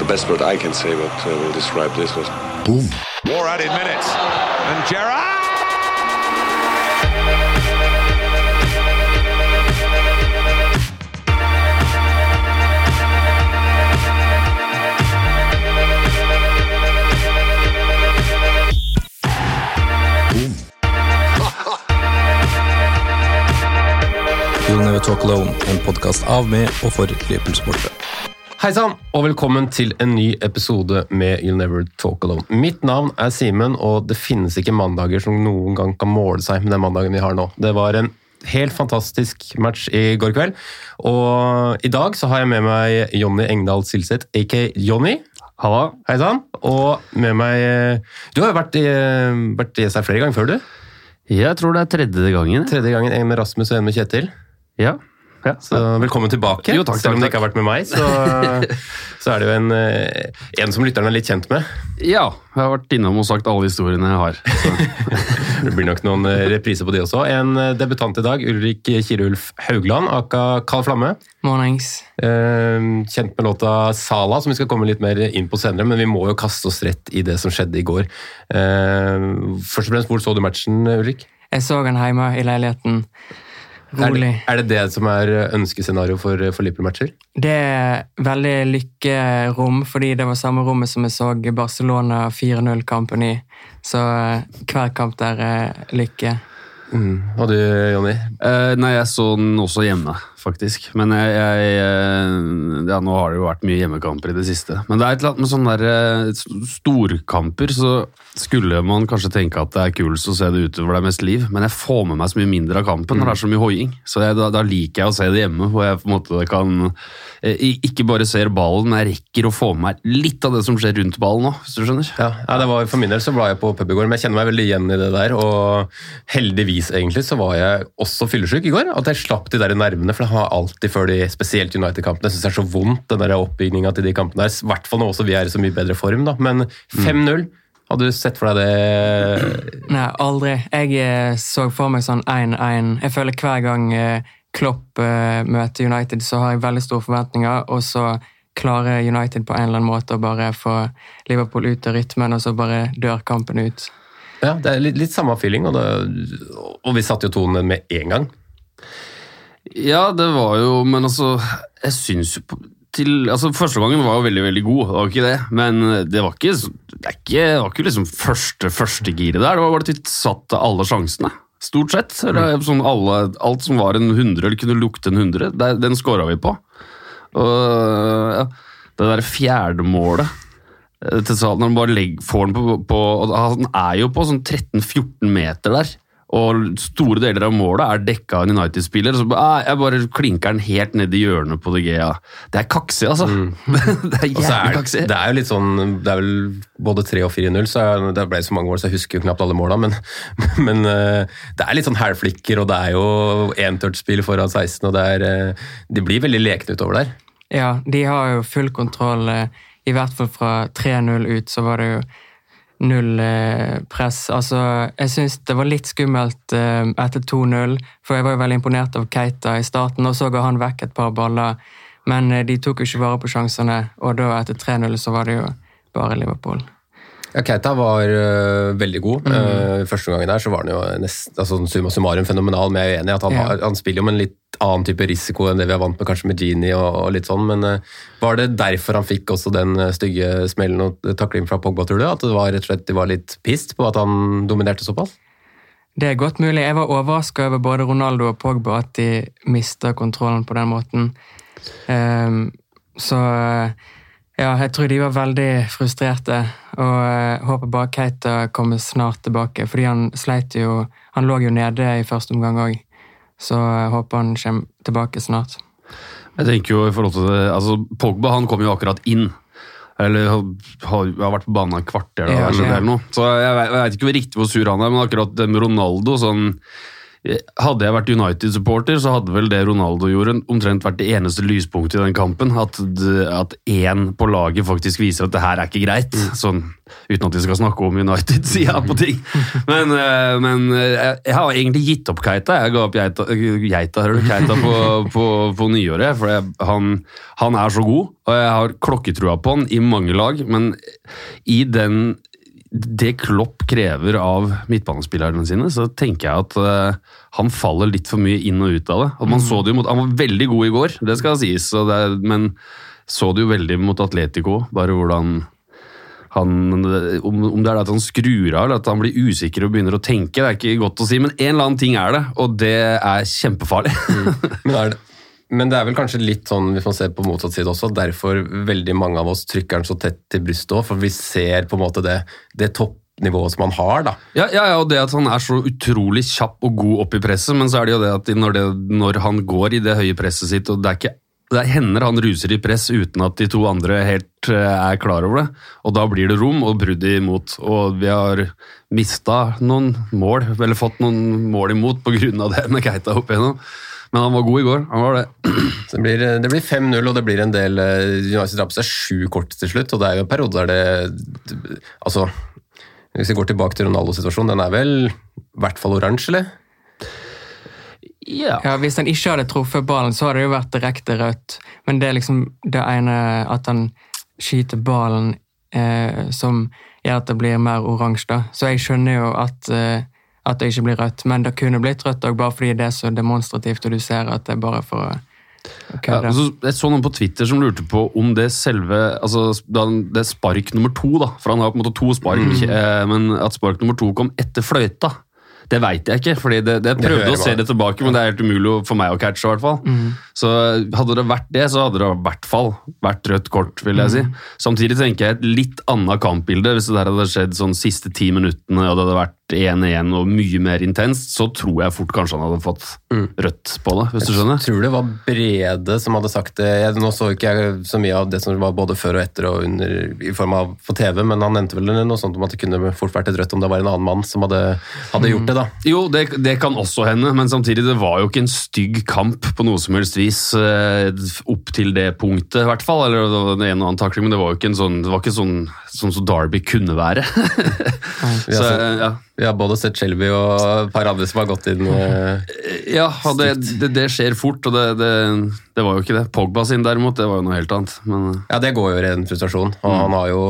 best word I can say what will describe this was boom. More added minutes. And Gerrard! You'll Never Talk Alone, en podcast av med og for Liverpool-sportere. Hei sann, og velkommen til en ny episode med You'll Never Talk Alone. Mitt navn er Simen, og det finnes ikke mandager som noen gang kan måle seg med den mandagen vi har nå. Det var en helt fantastisk match i går kveld, og i dag så har jeg med meg Jonny Engdahl Silseth, a.k.a. Jonny. Halla. Hei sann, og med meg... Du har jo vært i seg flere ganger før, du? Jeg tror det er tredje gangen. Tredje gangen, en med Rasmus og en med Kjetil. Ja. Så velkommen tilbake. Jo, takk, selv om det ikke har vært med meg, så er det jo en som lytteren er litt kjent med. Ja, jeg har vært innom og sagt alle historiene jeg har. Det blir nok noen repriser på det også. En debutant i dag, Ulrik Kirulf Haugland, aka Kald Flamme. Mornings. Kjent med låta Sala, som vi skal komme litt mer inn på senere, men vi må jo kaste oss rett i det som skjedde i går. Først og fremst, hvor så du matchen, Ulrik? Jeg så den hjemme i leiligheten. Rolig. Er det som er ønskescenario for Liverpool-matcher? Det er veldig lykkerom, fordi det var samme rommet som jeg så Barcelona 4-0-kampen i. Så hver kamp der er lykke. Og du, Jonny? Nei, jeg så den også hjemme, faktisk. Men ja, nå har det jo vært mye hjemmekamper i det siste. Men det er et eller annet med sånne der storkamper, så skulle man kanskje tenke at det er kulest å se det ute hvor det er mest liv, men jeg får med meg så mye mindre av kampen når det er så mye hoiing. Så da liker jeg å se det hjemme, hvor jeg på en måte kan ikke bare ser ballen, men jeg rekker å få med meg litt av det som skjer rundt ballen nå, hvis du skjønner. Ja, det var for min del så var jeg på pub i går, men jeg kjenner meg veldig igjen i det der, og heldigvis egentlig så var jeg også fyllesyk i går, at jeg slapp de der nervene, for det har alltid før de spesielt United-kampene, jeg synes det er så vondt, den der oppbyggningen til de kampene der, i hvert fall nå også vi er i så mye bedre form da, men 5-0, hadde du sett for deg det? Nei, aldri. Jeg så for meg sånn 1-1. Jeg føler hver gang Klopp møter United, så har jeg veldig store forventninger, og så klarer United på en eller annen måte å bare få Liverpool ut av rytmen, og så bare dør kampen ut. Ja, det er litt samme feeling, og vi satt jo tonen med en gang. Ja, det var jo, men altså, jeg synes jo første gangen var jo veldig, veldig god, det var ikke det, men det var ikke liksom første giret der, det var bare at vi satt alle sjansene, stort sett, eller sånn alt som var en 100, eller kunne lukte en 100, den skåret vi på. Og ja, det der fjerde målet, til når man bare får den på han er jo på sånn 13-14 meter der, og store deler av målet er dekket av en United-spiller, så jeg bare klinker den helt ned i hjørnet på De Gea. Det er kaksig, altså. Det er jævlig kaksig. Det er jo litt sånn, det er vel både 3 og 4-0, så det ble så mange mål, så jeg husker jo knapt alle målene, men det er litt sånn hælflikker, og det er jo en-touch-spill foran 16, og det blir veldig lekende utover der. Ja, de har jo full kontroll, i hvert fall fra 3-0 ut, så var det jo null press. Altså, jeg synes det var litt skummelt etter 2-0, for jeg var jo veldig imponert av Keita i starten, og så ga han vekk et par baller, men de tok jo ikke vare på sjansene, og da etter 3-0 så var det jo bare Liverpool. Ja, Keita var veldig god. Første gangen der så var han jo nesten, summa summarum fenomenal, men jeg er enig i at han spiller jo med en litt annen type risiko enn det vi har vant med kanskje med Gini og litt sånn, men var det derfor han fikk også den stygge smellen og takling fra Pogba, tror du? At det var rett og slett de var litt pissed på at han dominerte såpass? Det er godt mulig. Jeg var overrasket over både Ronaldo og Pogba at de mistet kontrollen på den måten. Så ja, jeg tror de var veldig frustrerte, og jeg håper bare Keita kommer snart tilbake, fordi han lå jo nede i første omgang også, så jeg håper han kommer tilbake snart. Jeg tenker jo i forhold til det, altså Pogba han kom jo akkurat inn, eller har vært på banen et kvarter eller noe, så jeg vet ikke hvor riktig hvor sur han er, men akkurat det med Ronaldo, sånn, Hadde jeg vært United-supporter, så hadde vel det Ronaldo gjorde omtrent vært det eneste lyspunktet i den kampen, at en på laget faktisk viser at det her ikke greit, sånn, uten at vi skal snakke om United-siden på ting. Men jeg har egentlig gitt opp Keita. Jeg ga opp Keita på nyåret, for han så god, og jeg har klokketrua på han i mange lag, men i det Klopp krever av midtbanespillerne sine, så tenker jeg at han faller litt for mye inn og ut av det. Og man så det jo han var veldig god i går, det skal sies, men så det jo veldig mot Atletico, bare hvordan om det at han skrur av, eller at han blir usikker og begynner å tenke, det ikke godt å si, men en eller annen ting det, og det kjempefarlig. Men det vel kanskje litt sånn, hvis man ser på motsatt side også, derfor veldig mange av oss trykker den så tett til brystet også, for vi ser på en måte det toppnivået som han har, da. Ja, og det at han så utrolig kjapp og god opp i presset, men så det jo det at når han går i det høye presset sitt, og det hender han ruser i press uten at de to andre helt klar over det, og da blir det rom og brudd imot, og vi har mistet noen mål, eller fått noen mål imot på grunn av det med Keita opp igjennom. Men han var god i går, han var det. Så det blir 5-0, og det blir en del United drar på seg 7 kort til slutt, og det jo en periode der det altså, hvis vi går tilbake til Ronaldo-situasjonen, den vel i hvert fall oransje, eller? Ja, hvis han ikke hadde truffet ballen, så hadde det jo vært direkte rødt, men det liksom det ene at han skyter ballen som gjør at det blir mer oransje da. Så jeg skjønner jo at det ikke blir rødt, men det kunne blitt rødt også, bare fordi det så demonstrativt, og du ser at det bare for å kødde. Jeg så noen på Twitter som lurte på om det selve, altså det spark nummer 2 da, for han har på en måte 2 spark, men at spark nummer 2 kom etter fløyta, det vet jeg ikke, fordi det prøvde å se det tilbake, men det helt umulig for meg å catche i hvert fall. Så hadde det vært det, så hadde det i hvert fall vært rødt kort, vil jeg si. Samtidig tenker jeg et litt annet kampbilde, hvis det der hadde skjedd sånn siste 10 minuttene, og det hadde vært 1-1 og mye mer intenst, så tror jeg fort kanskje han hadde fått rødt på det, hvis du skjønner. Jeg tror det var Brede som hadde sagt det. Nå så ikke jeg så mye av det som var både før og etter og under i form av på TV, men han nevnte vel noe sånt om at det kunne fort vært et rødt om det var en annen mann som hadde gjort det da. Jo, det kan også hende, men samtidig det var jo ikke en stygg kamp på noe som helst vis opp til det punktet i hvert fall, eller det var en og annen takling, men det var jo ikke sånn som Derby kunne være. Så, ja. Vi har både sett Shelby og et par andre som har gått inn ja, det skjer fort, og det var jo ikke det. Pogba sin derimot, det var jo noe helt annet. Men ja, det går jo i en frustrasjon, og han har jo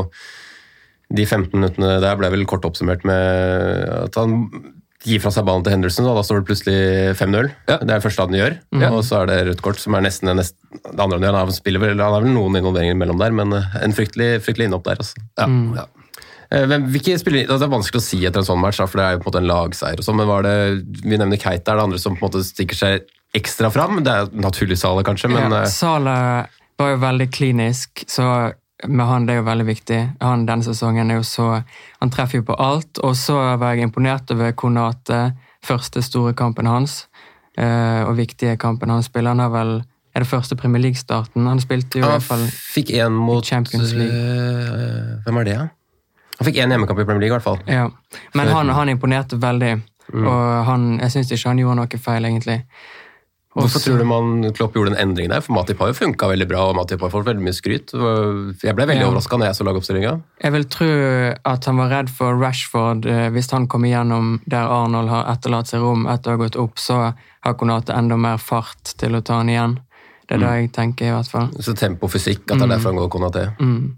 de 15 minuttene der ble vel kort oppsummert med at han gir fra seg ballen til Henderson, og da står det plutselig 5-0. Ja. Det det første han gjør, og så det rødt kort, som nesten det andre han gjør. Han har vel noen involveringer mellom der, men en fryktelig innhopp der. Altså. Ja. Hvilke spillere, det vanskelig å si etter en sånn match, for det jo på en måte en lagseier og sånn, men vi nevner Keita, det andre som på en måte stikker seg ekstra fram? Det naturlig Salah kanskje, men Salah var jo veldig klinisk, så med han det jo veldig viktig. Han denne sesongen jo så, han treffer jo på alt, og så var jeg imponert over Konate, første store kampen hans, og viktige kampen han spiller. Han har vel, det første Premier League-starten, han spilte jo i hvert fall fikk en mot Champions League. Hvem det? Han fikk en hjemmekamp i Premier League i hvert fall. Ja, men han imponerte veldig, og jeg synes ikke han gjorde noe feil egentlig. Hvorfor tror du Klopp gjorde en endring der? For Matip har jo funket veldig bra, og Matip har fått veldig mye skryt. Jeg ble veldig overrasket når jeg så lagoppstillingen. Jeg vil tro at han var redd for Rashford. Hvis han kom igjennom der Arnold har etterlatt seg rom etter å ha gått opp, så har Konate enda mer fart til å ta han igjen. Det det jeg tenker i hvert fall. Så tempo-fysikk, at det derfor han går Konate?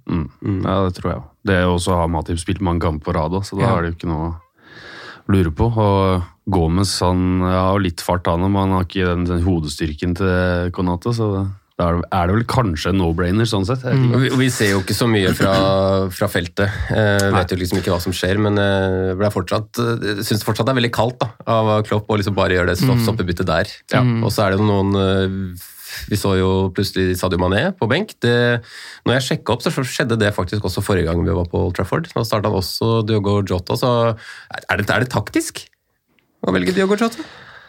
Ja, det tror jeg. Det også har Matip spilt mange kamper på rad, så da det jo ikke noe lurer på, og Gomez han har litt fart av ham, men han har ikke den hodestyrken til Konate, så da det vel kanskje en no-brainer sånn sett. Vi ser jo ikke så mye fra feltet, vet jo liksom ikke hva som skjer, men jeg synes fortsatt det veldig kaldt da, av Klopp å liksom bare gjøre det stoppebyttet der. Og så det jo noen vi så jo plutselig Sadio Mané på benk. Når jeg sjekket opp, så skjedde det faktisk også forrige gang vi var på Old Trafford. Nå startet han også Diogo Jota, så det taktisk å velge Diogo Jota?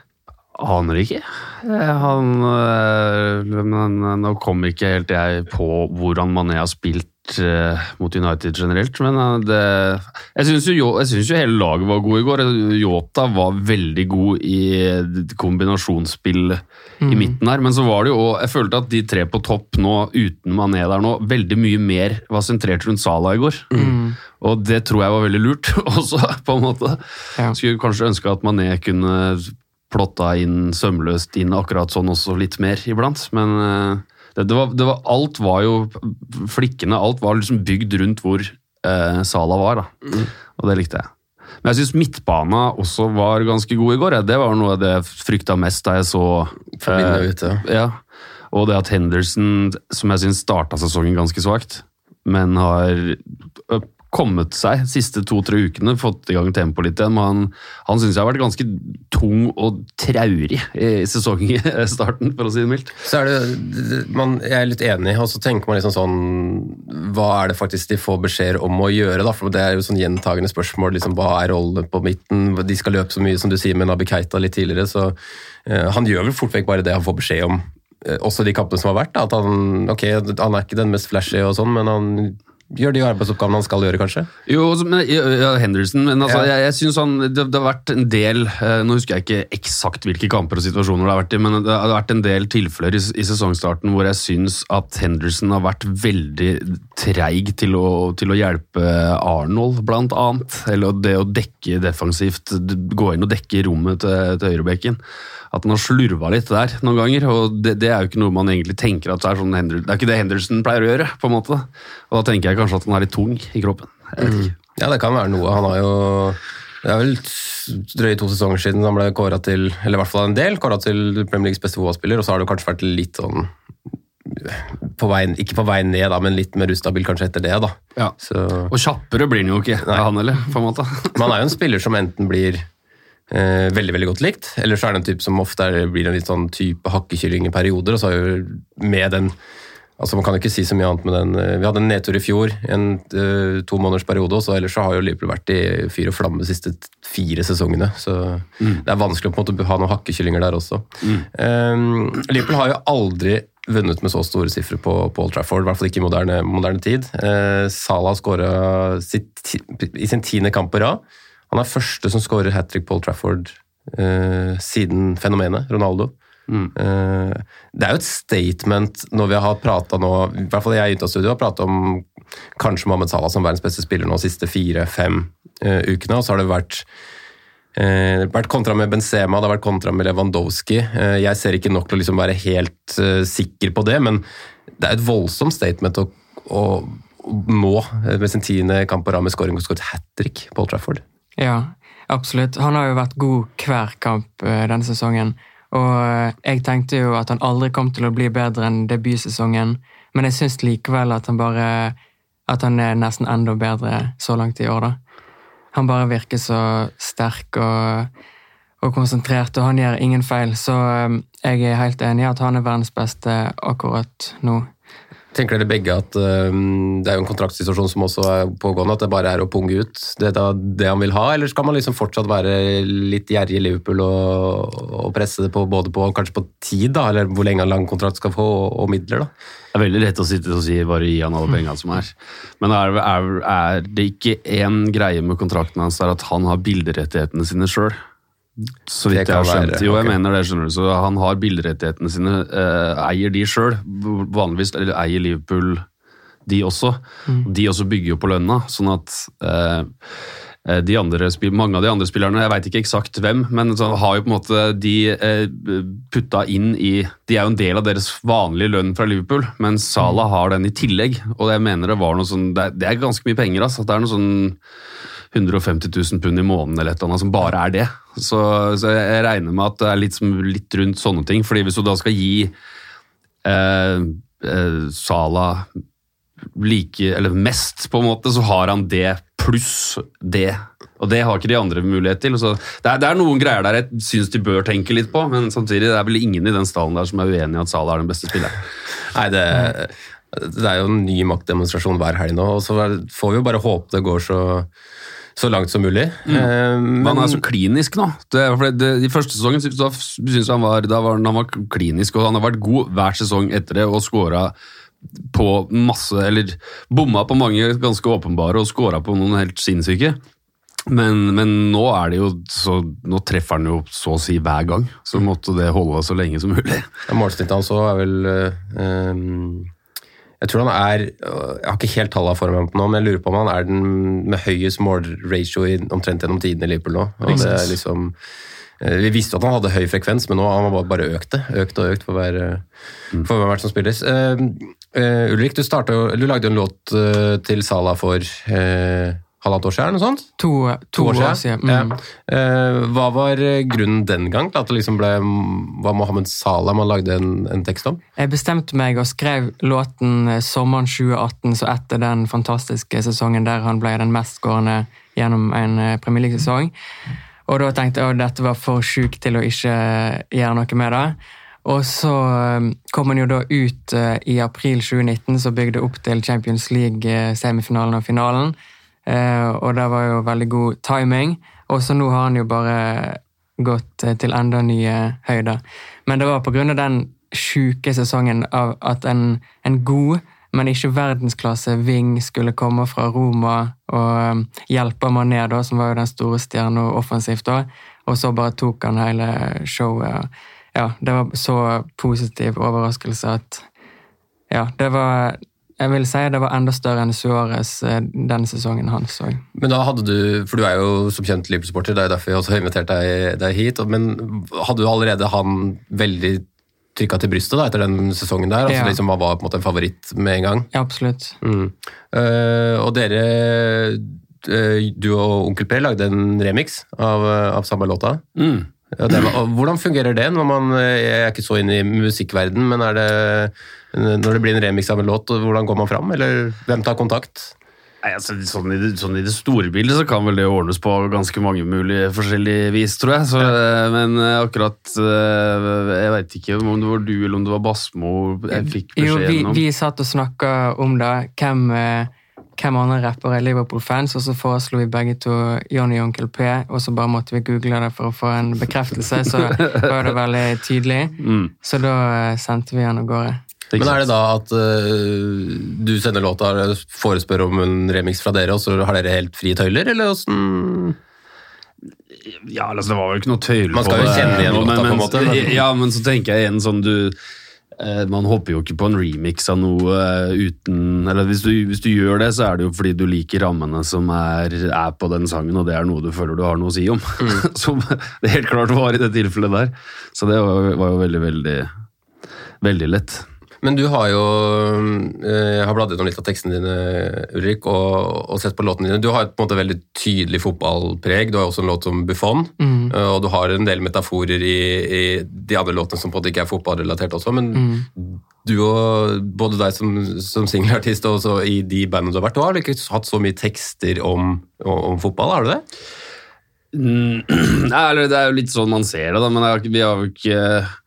Aner ikke. Nå kommer ikke helt jeg på hvordan Mané har spilt mot United generelt, men jeg synes jo hele laget var god i går. Jota var veldig god i kombinasjonsspill i midten her, men så var det jo, jeg følte at de tre på topp nå, uten Mané der nå, veldig mye mer var sentrert rundt Salah i går. Og det tror jeg var veldig lurt også, på en måte. Skulle kanskje ønske at Mané kunne plotta inn sømløst inn akkurat sånn også litt mer iblant, men alt var jo flikkene, alt var liksom bygd rundt hvor Salah var da. Og det likte jeg. Men jeg synes midtbana også var ganske god i går. Det var noe av det jeg fryktet mest da jeg så og det at Henderson, som jeg synes startet sesongen ganske svagt, men har kommet seg siste 2-3 ukene, fått i gang tempo litt igjen, men han synes jeg har vært ganske tung og traurig i sesongstarten, for å si det mildt. Så jeg er litt enig, og så tenker man liksom sånn, hva er det faktisk de får beskjed om å gjøre da, for det er jo sånn gjentagende spørsmål, liksom, hva er rollen på midten, de skal løpe så mye som du sier med Naby Keita litt tidligere, så han gjør vel fort vekk bare det han får beskjed om, også de kampene som har vært, da, at han er ikke den mest flashy og sånn, men han gjør de arbeidsoppgavene han skal gjøre, kanskje? Jo, Henderson, men altså, jeg synes det har vært en del, nå husker jeg ikke eksakt hvilke kamper og situasjoner det har vært i, men det har vært en del tilfeller i sesongstarten hvor jeg synes at Henderson har vært veldig treig til å hjelpe Arnold, blant annet, eller det å dekke defensivt, gå inn og dekke rommet til høyrebekken. At han har slurvet litt der noen ganger, og det er jo ikke noe man egentlig tenker at det er sånn Henderson. Det er ikke det Henderson pleier å gjøre, på en måte. Og da tenker jeg kanskje at han er litt tung i kroppen. Jeg vet ikke. Ja, det kan være noe. Han har jo, det er vel drøye 2 sesonger siden han ble kåret til, eller i hvert fall en del, kåret til Premier Leagues beste fotballspiller, og så har det kanskje vært litt sånn, ikke på vei ned da, men litt mer ustabil kanskje etter det da. Ja. Og kjappere blir han jo ikke, han eller, på en måte. Man er jo en spiller som enten blir veldig, veldig godt likt, eller så er det en type som ofte blir en litt sånn type hakkekylling i perioder, og så er jo med den, altså man kan jo ikke si så mye annet med den, vi hadde en nedtur i fjor, en 2 måneders periode, og så ellers så har jo Liverpool vært i fyr og flamme de siste 4 sesongene, så det er vanskelig å på en måte ha noen hakkekyllinger der også. Liverpool har jo aldri vunnet med så store sifre på Old Trafford, i hvert fall ikke i moderne tid. Salah skåret i sin 10. kamp på rad. Han er første som skårer hat-trick på Old Trafford siden fenomenet, Ronaldo. Det er jo et statement når vi har pratet nå, i hvert fall jeg i Ynta-studio har pratet om kanskje Mohamed Salah som verdens beste spiller nå de siste 4-5 ukene, og så har det vært kontra med Benzema, det har vært kontra med Lewandowski. Jeg ser ikke nok til å liksom være helt sikker på det, men det er et voldsomt statement å nå med sin 10. kamp på rad med scoring og skåret hat-trick på Old Trafford. Ja, absolutt. Han har jo vært god hver kamp denne sesongen, og jeg tenkte jo at han aldri kom til å bli bedre enn debutsesongen, men jeg synes likevel at han er nesten enda bedre så langt i år da. Han bare virker så sterk og konsentrert, og han gjør ingen feil, så jeg er helt enig i at han er verdens beste akkurat nå. Tenker dere begge at det er jo en kontraktsituasjon som også er pågående, at det bare er å punge ut det han vil ha, eller skal man liksom fortsatt være litt gjerrig i Liverpool og presse det på, både på kanskje på tid da, eller hvor lenge en lang kontrakt skal få, og midler da? Det er veldig lett å sitte og si bare gi han alle pengene som er. Men er det ikke en greie med kontrakten hans er at han har bilderettighetene sine selv? Så vidt jeg har skjønt. Jo, jeg mener det, skjønner du. Så han har bilderettighetene sine, eier de selv. Vanligvis eier Liverpool de også. De også bygger jo på lønna, sånn at mange av de andre spillerne, jeg vet ikke eksakt hvem, men så har jo på en måte de puttet inn i, de er jo en del av deres vanlige lønn fra Liverpool, men Salah har den i tillegg, og jeg mener det var noe sånn, det er ganske mye penger, altså. Det er noe sånn 150 000 pund i måneden eller et eller annet som bare er det. Så jeg regner med at det er litt rundt sånne ting, fordi hvis du da skal gi Salah eller mest på en måte, så har han det pluss det, og det har ikke de andre mulighet til. Så det er noen greier der jeg synes de bør tenke litt på, men samtidig det er vel ingen i den stallen der som er uenig i at Salah er den beste spilleren. Nei, det er jo en ny maktdemonstrasjon hver helg nå, og så får vi jo bare håpe det går så langt som mulig. Men han er så klinisk nå. I første sesongen synes jeg han var klinisk, og han har vært god hver sesong etter det, og skåret på masse, eller bomma på mange ganske åpenbare og skåret på noen helt sinnssyke. Men nå det jo så, nå treffer han jo så å si hver gang, så måtte det holde så lenge som mulig. Ja, målsnittet han så vel jeg tror han jeg har ikke helt tallet for meg på nå, men jeg lurer på om han den med høyest målratio omtrent gjennom tiden i Liverpool nå. Og det liksom, vi visste at han hadde høy frekvens, men nå har han bare økt for hver match som spilles. Ulrik, du lagde jo en låt til Salah for halvannet år siden, noe sånt? To år siden. Ja. Hva var grunnen den gang til at det liksom var Mohamed Salah man lagde en tekst om? Jeg bestemte meg og skrev låten sommeren 2018, så etter den fantastiske sesongen der han ble den mest skårende gjennom en Premier League-sesong. Og da tenkte jeg at dette var for sykt til å ikke gjøre noe med det. Og så kom han jo da ut i april 2019, så bygde opp til Champions League-semifinalen og finalen. Og det var jo veldig god timing, og så nå har han jo bare gått til enda nye høyder. Men det var på grunn av den syke sesongen av at en god, men ikke verdensklasse ving skulle komme fra Roma og hjelpe Mané da, som var jo den store stjernen offensivt da, og så bare tok han hele showet. Ja, det var så positiv overraskelse at ja, jeg vil si det var enda større enn Suárez den sesongen han så. Men da hadde du, for du jo som kjent Liverpool-supporter, det derfor jeg også har invitert deg hit, men hadde du allerede han veldig trykket til brystet da, etter den sesongen der? Altså liksom han var på en måte en favoritt med en gang? Ja, absolutt. Og dere, du og Onkel Per lagde en remix av samme låta? Ja, hvordan fungerer det når man jeg ikke så inn i musikkverden, men når det blir en remix av en låt, hvordan går man fram, eller hvem tar kontakt? Nei, altså, sånn i det store bildet så kan vel det ordnes på ganske mange mulige forskjellige vis, tror jeg. Så, men akkurat jeg vet ikke om det var du eller om det var Basmo jeg fikk beskjeden om. Vi satt og snakket om det, hvem andre rapper Liverpool-fans, og så foreslo vi begge to Johnny og Onkel P, og så bare måtte vi google det for å få en bekreftelse, så var det veldig tydelig. Så da sendte vi han av gårde. Men det da at du sender låta og forespør om en remix fra dere, og så har dere helt frie tøyler, eller hvordan? Ja, altså det var vel ikke noe tøyler på det. Man skal jo kjenne igjen låta på en måte. Ja, men så tenker jeg igjen sånn, man håper jo ikke på en remix av noe uten, eller hvis du gjør det, så det jo fordi du liker rammene som på den sangen, og det noe du føler du har noe å si om. Som det helt klart var i det tilfellet der. Så det var jo veldig, veldig, veldig lett. Men du har jo har bladet om litt av tekstene dine, Ulrik, og sett på låtene dine. Du har på en måte veldig tydelig fotballpreg. Du har også en låt som Buffon, og du har en del metaforer i de andre låtene som på en måte ikke fotballrelatert også, men du og både deg som singelartist og også i de bandene du har vært, du har ikke hatt så mye tekster om fotball, har du det? Nei, eller det jo litt sånn man ser det da, men vi har jo ikke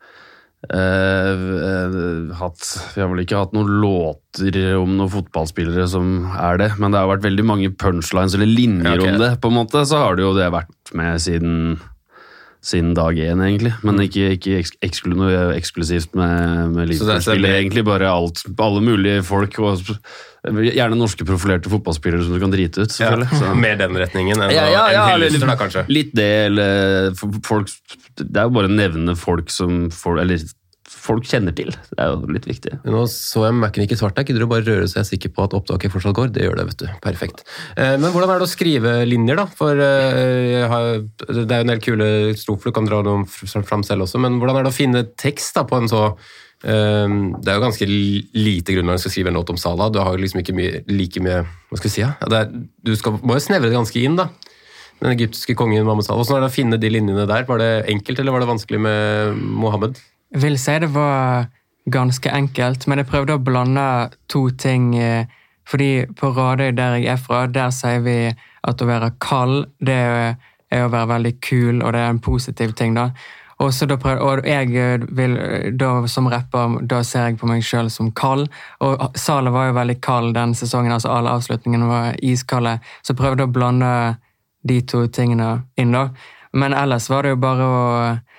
vi har vel ikke hatt noen låter om noen fotballspillere som det, men det har vært veldig mange punchlines eller linjer om det, på en måte, så har det jo det vært med siden dag 1 egentlig, men ikke noe eksklusivt med Liverpool-spillere, egentlig bare alle mulige folk, og gjerne norske profilerte fotballspillere som du kan drite ut, selvfølgelig. Ja, mer den retningen enn hyllester da, kanskje? Litt det, eller folk, det jo bare å nevne folk som folk kjenner til. Det jo litt viktig. Nå så jeg Mac-en ikke svart der. Gidder du bare røre så jeg er sikker på at opptaket fortsatt går? Det gjør det, vet du. Perfekt. Men hvordan det å skrive linjer, da? For det jo en del kule strofer, du kan dra noen fram selv også, men hvordan det å finne tekst da, på en så det jo ganske lite grunn når du skal skrive en låt om Salah. Du har liksom ikke like mye, hva skal jeg si, ja? Du må jo snevre det ganske inn, da. Den egyptiske kongen Mohammed Salah. Hvordan det å finne de linjene der? Var det enkelt, eller var det vanskelig med Mohammed? Jeg vil si det var ganske enkelt, men jeg prøvde å blande to ting, fordi på Radøy der jeg fra, der sier vi at å være kald, det å være veldig kul, og det en positiv ting da. Og jeg vil, da som rapper, da ser jeg på meg selv som kald, og Salah var jo veldig kald den sesongen, altså alle avslutningene var iskalde, så jeg prøvde å blande de to tingene inn da. Men ellers var det jo bare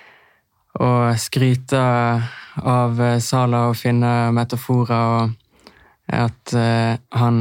å skryte av Salah og finne metaforer at han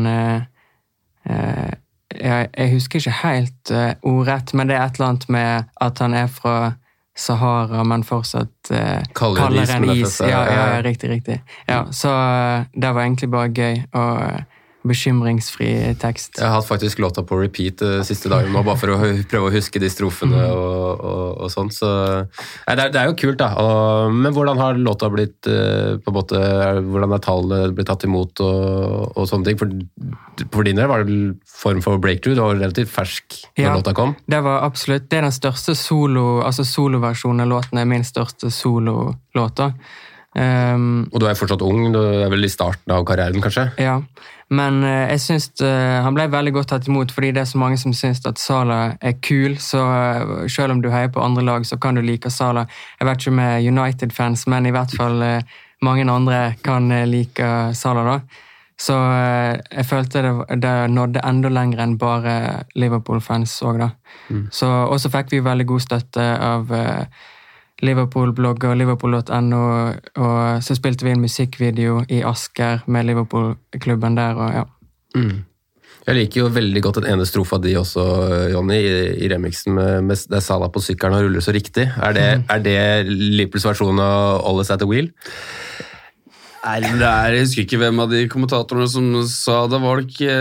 jeg husker ikke helt ordrett, men det et eller annet med at han fra Sahara, men fortsatt kaller en is. Ja, riktig. Ja, så det var egentlig bare gøy og bekymringsfri tekst. Jeg har hatt faktisk låta på repeat siste dagen nå, bare for å prøve å huske de strofene og sånt, så det jo kult da. Men hvordan har låta blitt på en måte, hvordan tallene blitt tatt imot og sånne ting? For din del var det form for breakthrough, det var relativt fersk når låta kom? Det var absolutt, det den største soloversjonen av låten min største sololåta. Og du fortsatt ung, du vel i starten av karrieren kanskje? Ja, men jeg synes han ble veldig godt tatt imot, fordi det så mange som synes at Salah kul, så selv om du heier på andre lag, så kan du like Salah. Jeg vet ikke med United-fans, men i hvert fall mange andre kan like Salah da. Så jeg følte det nådde enda lenger enn bare Liverpool-fans også da. Og så fikk vi veldig god støtte av Liverpool-blogg og Liverpool.no, og så spilte vi en musikkvideo i Asker med Liverpool-klubben der, og ja. Jeg liker jo veldig godt den ene strofa di også, Jonny, i remixen med det Salah på sykkelen og ruller så riktig. Er det Liverpools versjon av All Is At The Wheel? Nei, jeg husker ikke hvem av de kommentatorene som sa det, var det ikke...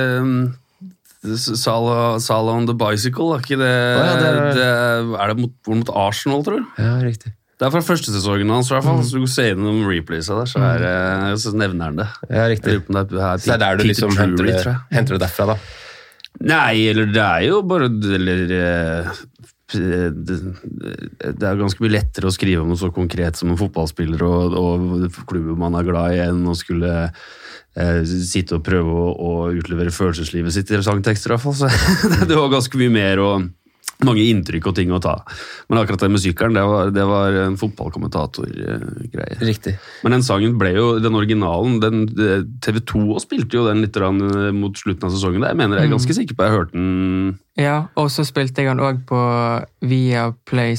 Salah on the bicycle, ikke det? Det mot Arsenal, tror du? Ja, riktig. Det fra første sesongen hans, i hvert fall. Så du ser gjennom replays av det, så nevner han det. Ja, riktig. Så der du liksom henter det derfra, da? Nei, eller det jo bare... Det ganske mye lettere å skrive om noe så konkret som en fotballspiller og klubben man glad i enn å skulle... sitte og prøve å utlevere følelseslivet sitt i sangtekster i hvert fall, så det var ganske mye mer og mange inntrykk og ting å ta. Men akkurat det med sykkelen, det var en fotballkommentator-greie. Riktig. Men den sangen ble jo, den originalen, TV2 spilte jo den litt mot slutten av sesongen. Jeg mener, jeg ganske sikker på at jeg hørte den. Ja, og så spilte jeg den også på Viaplay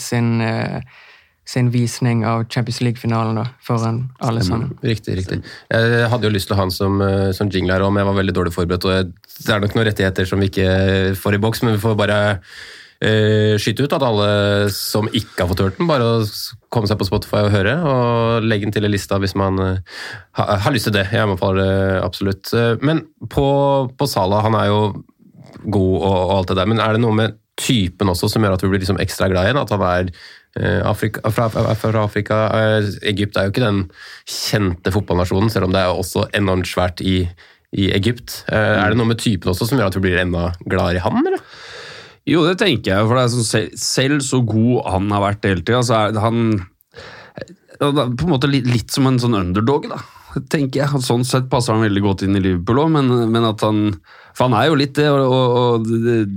sin visning av Champions League-finalen da, foran alle sammen. Riktig. Jeg hadde jo lyst til å ha han som jingler, men jeg var veldig dårlig forberedt, og det nok noen rettigheter som vi ikke får i boks, men vi får bare skyte ut at alle som ikke har fått hørt den, bare komme seg på Spotify og høre, og legge den til en lista hvis man har lyst til det. Jeg anbefaler det absolutt. Men på Salah, han jo god og alt det der, men det noe med typen også som gjør at du blir liksom ekstra glad i en, at han fra Afrika. Egypt jo ikke den kjente fotballnasjonen, selv om det også enormt svært i Egypt. Det noe med typen også som gjør at du blir enda gladere i han, eller? Jo, det tenker jeg, for det sånn, selv så god han har vært hele tiden, så han på en måte litt som en sånn underdog, da, tenker jeg. Sånn sett passer han veldig godt inn i Liverpool også, men at han, for han jo litt det, og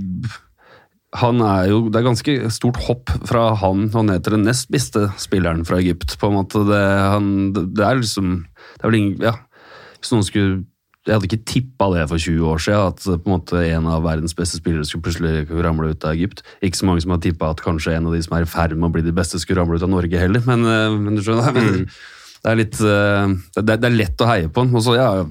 han jo, det ganske stort hopp fra han og ned til den nest beste spilleren fra Egypt, på en måte. Det liksom, det vel ingen, ja, hvis noen skulle, jeg hadde ikke tippet det for 20 år siden, at på en måte en av verdens beste spillere skulle plutselig ramle ut av Egypt. Ikke så mange som har tippet at kanskje en av de som i ferd med å bli de beste skulle ramle ut av Norge heller, men du skjønner, det litt, det lett å heie på han, og så ja,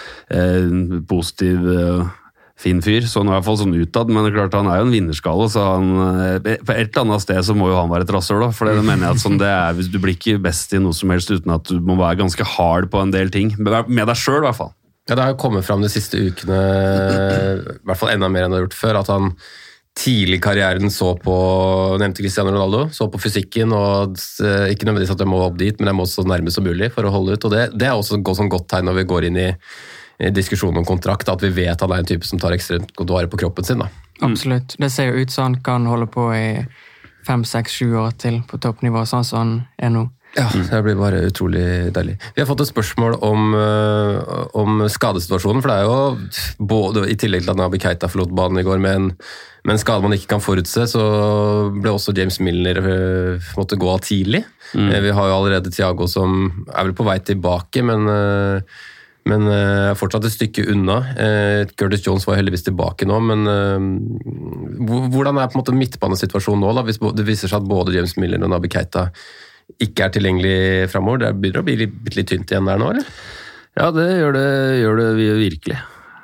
positiv fin fyr, sånn i hvert fall sånn utad, men det klart han jo en vinnerskalle, så han, på et eller annet sted så må jo han være et rasshøl da, for det mener jeg at sånn, hvis du blir ikke best i noe som helst uten at du må være ganske hard på en del ting, med deg selv i hvert fall. Ja, det har jo kommet fram de siste ukene, i hvert fall enda mer enn det har gjort før, at han tidlig i karrieren så på, nevnte Cristiano Ronaldo, så på fysikken, og ikke nødvendigvis at jeg må opp dit, men jeg må så nærmest som mulig for å holde ut, og det også sånn godt tegn når vi går inn i diskusjon om kontrakt, at vi vet at han en type som tar ekstremt godt vare på kroppen sin. Da. Absolutt. Det ser jo ut som han kan holde på i 5, 6, 7 år til på toppnivå, sånn som han nå. Ja, det blir bare utrolig deilig. Vi har fått et spørsmål om skadesituasjonen, for det jo både i tillegg til at Naby Keita forlot banen i går med en skade man ikke kan forutse, så ble også James Milner måtte gå av tidlig. Vi har jo allerede Thiago som vel på vei tilbake, men fortsatt et stykke unna. Curtis Jones var heldigvis tilbake nå, men hvordan på en måte midtbanesituasjonen nå, da, hvis det viser seg at både James Milner og Naby Keita ikke tilgjengelig fremover? Det begynner å bli litt tynt igjen der nå, eller? Ja, det gjør det virkelig.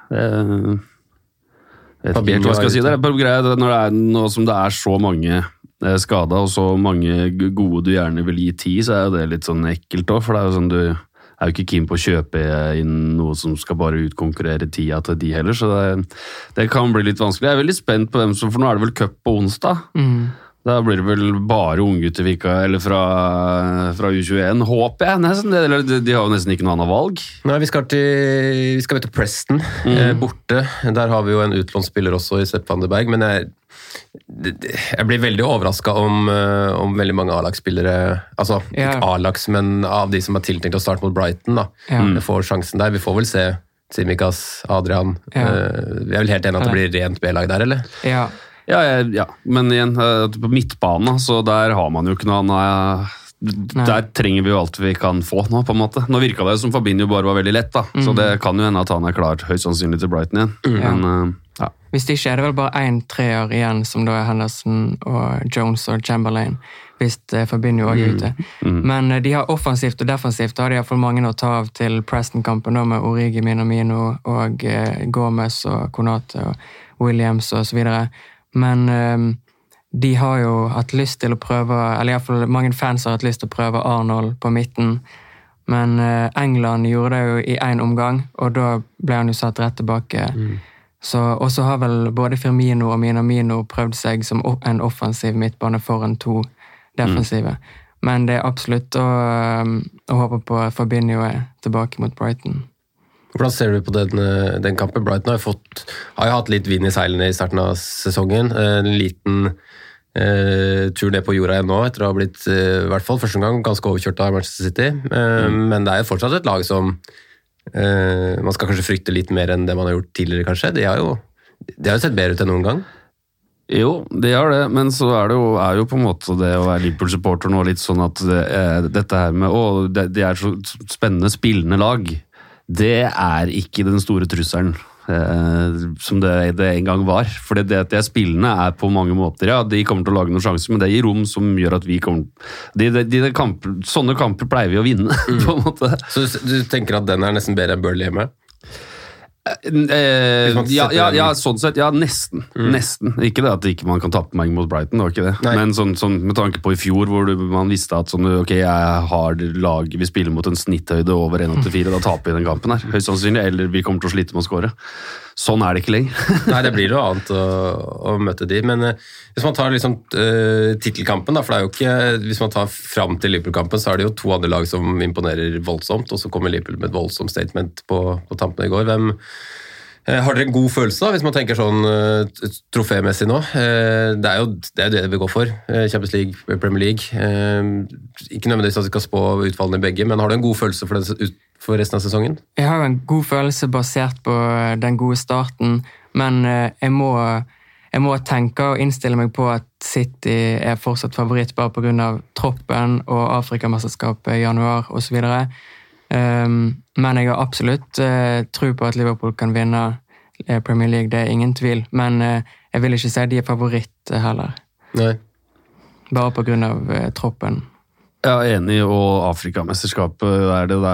Jeg vet ikke hva jeg skal si. Det er bare greit når det nå som det så mange skadet og så mange gode du gjerne vil gi tid, så jo det litt sånn ekkelt også, for det jo sånn du jo ikke keen på å kjøpe inn noe som skal bare utkonkurrere tida til de heller, så det kan bli litt vanskelig. Jeg veldig spent på hvem som, for nå det vel cup på onsdag. Da blir det vel bare unggutter eller fra U21, håper jeg nesten. De har jo nesten ikke noe annet valg. Nei, vi skal til Preston, borte. Der har vi jo en utlånsspiller også i Sepp van den Berg, men jeg blir veldig overrasket om veldig mange A-lagsspillere, altså ikke A-lags, men av de som tiltenkt å starte mot Brighton, da. Får sjansen der. Vi får vel se Tsimikas, Adrian. Vi vel helt enige at det blir rent B-lag der, eller? Ja, men igjen, på midtbanen, så der har man jo ikke noe annet. Der trenger vi jo alt vi kan få nå, på en måte. Nå virket det som Fabinho bare var veldig lett, da. Så det kan jo hende at han klar høyst sannsynlig til Brighton igjen. Men, Hvis det ikke det vel bare 1 treer igjen, som da Henderson og Jones og Chamberlain, hvis Fabinho også ute. Men de har offensivt og defensivt, da har de i hvert fall mange å ta av til Preston-kampen, da med Origi, Minamino og Gomez og Konate og Williams og så videre. Men de har jo hatt lyst til å prøve, eller i hvert fall mange fans har hatt lyst til å prøve Arnold på midten, men England gjorde det jo i en omgang, og da ble han jo satt rett tilbake. Og så har vel både Firmino og Minamino prøvd seg som en offensiv midtbane foran 2 defensive. Men det absolutt å håpe på at Fabinho tilbake mot Brighton. Hvordan ser du på den kampen? Brighton har jo hatt litt vind i seilene i starten av sesongen. En liten tur ned på jorda igjen nå, etter å ha blitt i hvert fall første gang ganske overkjørt av Manchester City. Men det jo fortsatt et lag som man skal kanskje frykte litt mer enn det man har gjort tidligere, kanskje. De har jo sett bedre ut enn noen gang. Jo, det gjør det, men så det jo på en måte det å være Liverpool-supporter nå litt sånn at dette her med det så spennende spillende lag. Det ikke den store trusselen som det en gang var. For det spillene på mange måter, de kommer til å lage noen sjanser, men det gir rom som gjør at vi kommer... Sånne kamper pleier vi å vinne, på en måte. Så du tenker at den nesten bedre enn Burnley hjemme? Ja, sånn sett, nesten. Ikke det at man kan tappe meg mot Brighton, det var ikke det. Nei. Men sånn, med tanke på i fjor, hvor man visste at jeg har lag, vi spiller mot en snitthøyde over 1,84, da taper vi den kampen her, høyst sannsynlig, eller vi kommer til å slite med å skåre. Sånn det ikke lenger. Nei, det blir noe annet å møte de, men hvis man tar liksom titelkampen, da, for det jo ikke, hvis man tar fram til Liverpool-kampen, så det jo 2 andre lag som imponerer voldsomt, og så kommer Liverpool med et voldsomt statement på tampen i går. Har dere en god følelse da, hvis man tenker sånn trofémessig nå? Det jo det vi går for, Champions League, Premier League. Ikke nødvendigvis at vi skal spå utfallene i begge, men har du en god følelse for resten av sesongen? Jeg har jo en god følelse basert på den gode starten, men jeg må tenke og innstille meg på at City fortsatt favoritt bare på grunn av troppen og Afrikamesterskapet i januar og så videre. Men jeg har absolutt tro på at Liverpool kan vinne Premier League, det ingen tvil, men jeg vil ikke si at de favoritt heller. Nei. Bare på grunn av troppen. Ja, enig, og Afrikamesterskapet det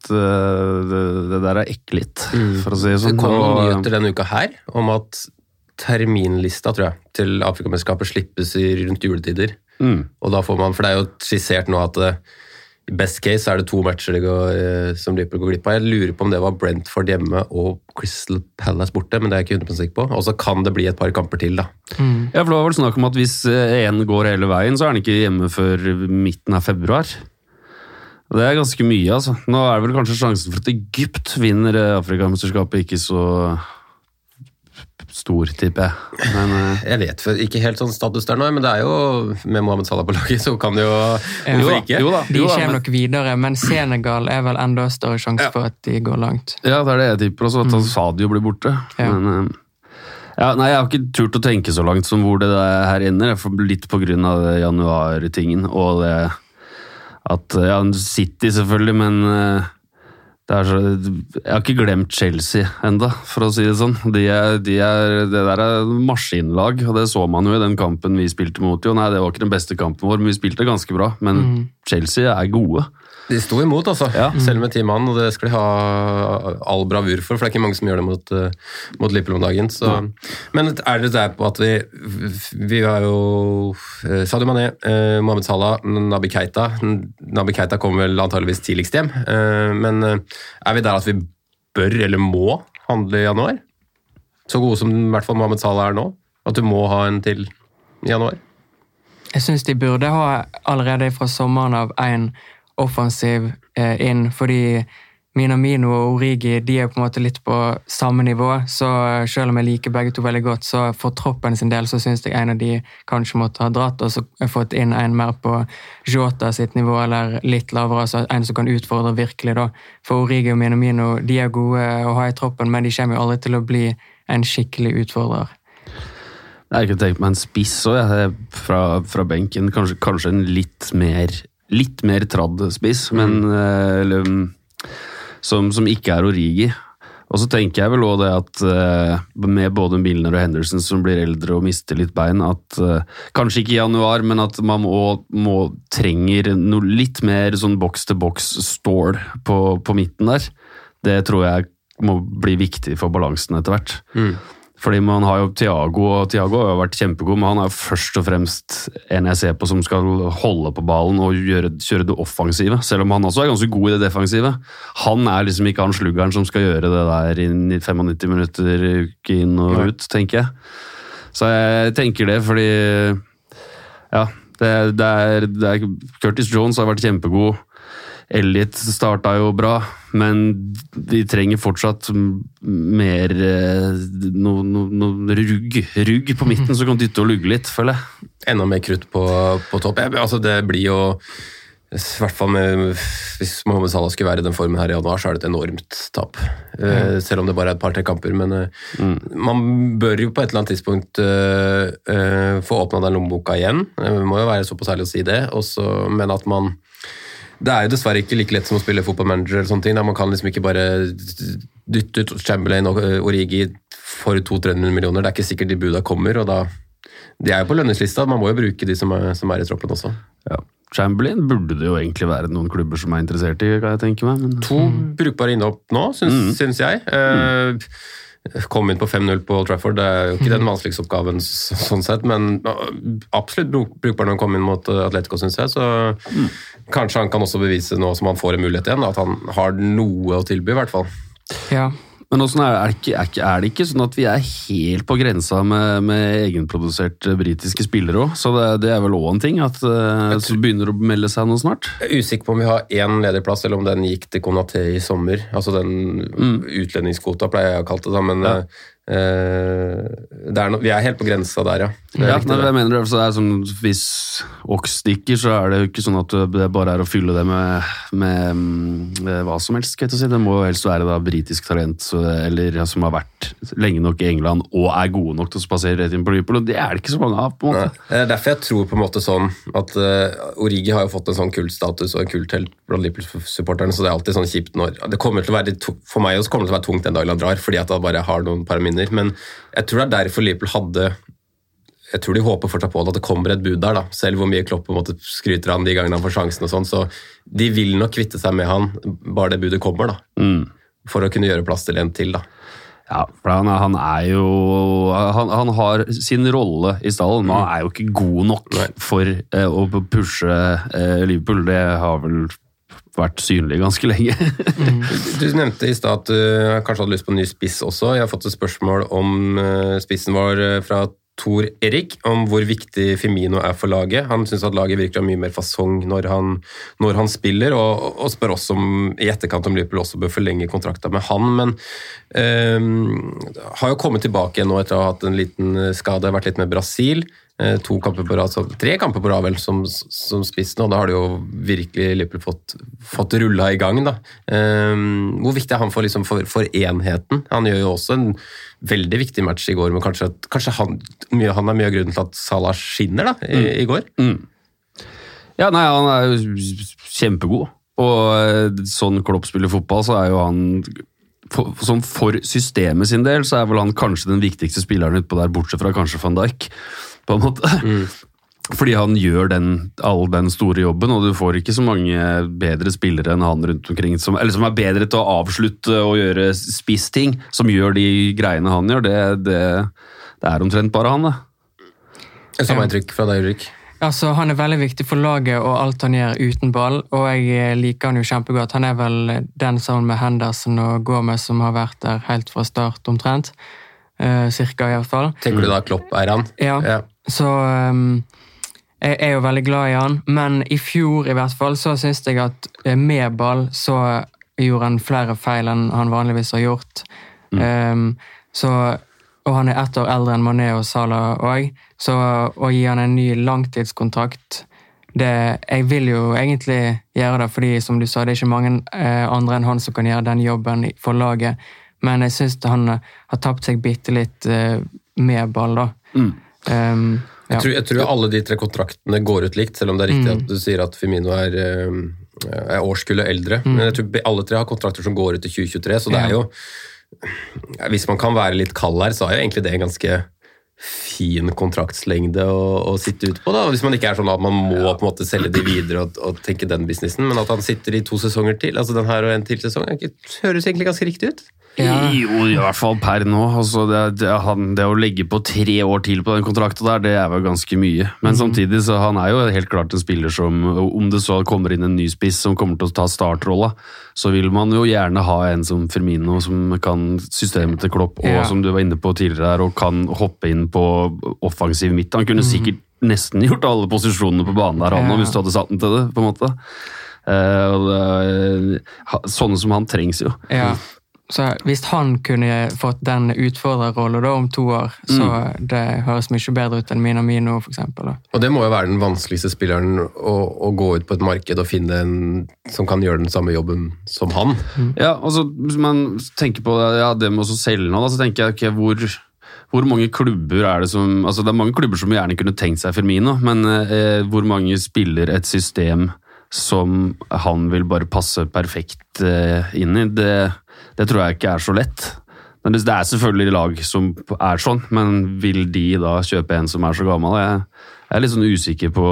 der ekkelt, for å si det sånn. Det kom noen nyheter denne uka her om at terminlista, tror jeg, til Afrikamesterskapet slippes rundt juletider. Og da får man, for det jo skissert nå at i best case det 2 matcher som Liverpool går glipp av. Jeg lurer på om det var Brentford hjemme og Crystal Palace borte, men det jeg ikke 100% sikker på. Og så kan det bli et par kamper til, da. Ja, for det var vel snakk om at hvis en går hele veien, så den ikke hjemme før midten av februar. Det ganske mye, altså. Nå det vel kanskje sjansen for at Egypt vinner Afrikamesterskapet ikke så stor, tipper jeg. Men, jeg vet ikke helt sånn status der nå, men det jo med Mohamed Salah på laget, så kan det jo hvorfor ikke? De kommer nok videre, men Senegal vel enda større sjanse for at de går langt. Ja, det det jeg tipper også, at Sadio blir borte. Ja. Men, nei, jeg har ikke turt å tenke så langt som hvor det her ender, litt på grunn av januar-tingen, og det at, City selvfølgelig, men jeg har ikke glemt Chelsea enda, for å si det sånn. Det der maskinlag, og det så man jo i den kampen vi spilte mot. Jo, nei, det var ikke den beste kampen vår, men vi spilte ganske bra. Men Chelsea gode. De sto imot, altså. Selv med 10 mann, og det skal de ha all bravur for det er ikke mange som gjør det mot Liverpool om dagen. Så. Men det der på at vi har jo Sadio Mané, Mohamed Salah, Naby Keita. Naby Keita kommer vel antageligvis tidligst hjem, men vi der at vi bør eller må handle i januar? Så gode som i hvert fall Mohamed Salah nå, at du må ha en til i januar? Jeg synes de burde ha allerede fra sommeren av en offensiv inn, fordi Minamino og Origi, de på en måte litt på samme nivå, så selv om jeg liker begge to veldig godt, så for troppen sin del så synes jeg en av de kanskje måtte ha dratt, og så fått inn en mer på Jota sitt nivå, eller litt lavere, altså en som kan utfordre virkelig da. For Origi og Minamino, de gode å ha i troppen, men de kommer jo aldri til å bli en skikkelig utfordrer. Jeg har ikke tenkt meg en spiss også, fra benken, kanskje en litt mer tradd spiss, men som ikke Origi. Og så tenker jeg vel også det at med både Milner og Henderson som blir eldre og mister litt bein, at kanskje ikke i januar, men at man trenger noe litt mer sånn box-to-box stål på midten der. Det tror jeg må bli viktig for balansen etter hvert. Fordi man har jo Thiago, og Thiago har jo vært kjempegod, men han er jo først og fremst en jeg ser på som skal holde på ballen og kjøre det offensive, selv om han også er ganske god i det defensive. Han liksom ikke han sluggeren som skal gjøre det der i 95 minutter inn og ut, tenker jeg. Så jeg tenker det, fordi det er Curtis Jones har vært kjempegod, Elliot startet jo bra, men de trenger fortsatt mer noe rugg på midten som kan dytte og lugge litt, føler jeg. Enda mer krutt på topp. Altså det blir jo, i hvert fall hvis Mohamed Salah skulle være i den formen her i januar, så det et enormt tap. Selv om det bare et par-tre kamper, men man bør jo på et eller annet tidspunkt få åpnet den lommeboka igjen. Det må jo være såpass ærlig å si det, men at man det jo dessverre ikke like lett som å spille fotballmanager eller sånne ting, da man kan liksom ikke bare dytte ut Chamberlain og Origi for 200-300 millioner, det ikke sikkert de buda kommer, og da de jo på lønningslista, man må jo bruke de som i troppen også. Ja, Chamberlain burde det jo egentlig være noen klubber som interessert i, kan jeg tenke meg. Men 2 brukbare innhopp nå, synes jeg. Kom inn på 5-0 på Old Trafford, det jo ikke den vanskeligste oppgaven sånn sett, men absolutt brukbar når han kom inn mot Atletico, synes jeg, så kanskje han kan også bevise nå som han får en mulighet igjen, at han har noe å tilby i hvert fall. Ja. Men også det ikke sånn at vi helt på grensa med egenprodusert britiske spillere også, så det vel også en ting, at så begynner å melde seg noe snart. Jeg usikker på om vi har en ledig plass, eller om den gikk til Konaté i sommer, altså den utlendingskvota pleier jeg å kalle det da, men vi helt på grensa der, ja. Jeg mener det, så som hvis Ox stikker, så det jo ikke sånn at det bare å fylle det med hva som helst, skal jeg si. Det må jo helst være da britisk talent, eller som har vært lenge nok i England, og gode nok til å spasere rett inn på Liverpool, og det det ikke så mange av, på en måte. Det derfor jeg tror på en måte sånn, at Origi har jo fått en sånn kultstatus og en kulthelt blant Liverpool-supporterne, så det alltid sånn kjipt når, det kommer til å være, for meg også kommer det til å være tungt en dag han drar, fordi at han bare har noen par minner, men jeg tror det derfor Liverpool jeg tror de håper fortsatt på at det kommer et bud der da, selv hvor mye Klopp på en måte skryter han de gangene han får sjansen og sånn, så de vil nok kvitte seg med han, bare det budet kommer da, for å kunne gjøre plass til en til da. Ja, for han jo, han har sin rolle i stallen, men han jo ikke god nok for å pushe Liverpool, det har vel vært synlig ganske lenge. Du nevnte i sted at du kanskje hadde lyst på en ny spiss også. Jeg har fått et spørsmål om spissen var fra Tor Erik, om hvor viktig Firmino for laget. Han synes at laget virker mye mer fasong når han spiller, og spør også om i etterkant om Liverpool også bør forlenge kontrakten med han, men har jo kommet tilbake nå etter å ha hatt en liten skade, vært litt med Brasil, 2 kamper på rad, 3 kamper på rad vel som spissen, og da har det jo virkelig Liverpool fått rullet i gang da. Hvor viktig han for enheten? Han gjør jo også en veldig viktig match i går, men kanskje han mye av grunnen til at Salah skinner da, i går? Ja, nei, han jo kjempegod, og sånn Klopp spiller fotball, så jo han for systemet sin del, så vel han kanskje den viktigste spilleren utpå der, bortsett fra kanskje Van Dijk, på en måte. Fordi han gjør all den store jobben, og du får ikke så mange bedre spillere enn han rundt omkring, som er bedre til å avslutte og gjøre spissting, som gjør de greiene han gjør. Det er omtrent bare han, det. Samme inntrykk fra deg, Ulrik. Altså, han er veldig viktig for laget og alt han gjør uten ball, og jeg liker han jo kjempegodt. Han er vel den sammen med Henderson og Gomez som har vært der helt fra start omtrent. Cirka i hvert fall. Tenker du da Klopp er han? Ja. Så jeg er jo veldig glad i han, men i fjor i hvert fall så synes jeg at med ball så gjorde han flere feil enn han vanligvis har gjort. Og han er 1 år eldre enn Mané og Salah også, så å gi han en ny langtidskontrakt, jeg vil jo egentlig gjøre det, fordi som du sa, det er ikke mange andre enn han som kan gjøre den jobben for laget, men jeg synes han har tapt seg bitte litt med ball da. Jeg tror alle de 3 kontraktene går ut likt, selv om det er riktig at du sier at Firmino er årskullet eldre, men jeg tror alle 3 har kontrakter som går ut til 2023, så det er jo hvis man kan være litt kald her, så er jo egentlig det en ganske fin kontraktslengde å sitte ut på da, hvis man ikke er sånn at man må på en måte selge de videre og tenke den businessen, men at han sitter i 2 sesonger til, altså den her og en til sesong, høres egentlig ganske riktig ut. Ja. Jo, i hvert fall per nå. Altså det å legge på 3 år til på den kontrakten der, det er vel ganske mye. Men samtidig så han er jo helt klart en spiller som, om det så kommer inn en ny spiss som kommer til å ta startrolla, så vil man jo gjerne ha en som Firmino som kan systemet til Klopp, og som du var inne på tidligere her, og kan hoppe inn på offensiv midt. Han kunne sikkert nesten gjort alle posisjonene på banen der, han, hvis du hadde satt den til det, på en måte. Sånne som han trengs jo. Ja. Så hvis han kunne fått den utfordrerrollen da om 2 år, så det høres mye bedre ut enn Minamino for eksempel. Da. Og det må jo være den vanskeligste spilleren å gå ut på et marked og finne en som kan gjøre den samme jobben som han. Ja, altså hvis man tenker på det med å selge nå, da, så tenker jeg hvor mange klubber er det som, altså det er mange klubber som gjerne kunne tenkt seg Firmino, men hvor mange spiller et system som han vil bare passe perfekt inn i, det tror jeg ikke er så lett. Men det er selvfølgelig lag som er sånn, men vil de da kjøpe en som er så gammel? Jeg er litt sånn usikker på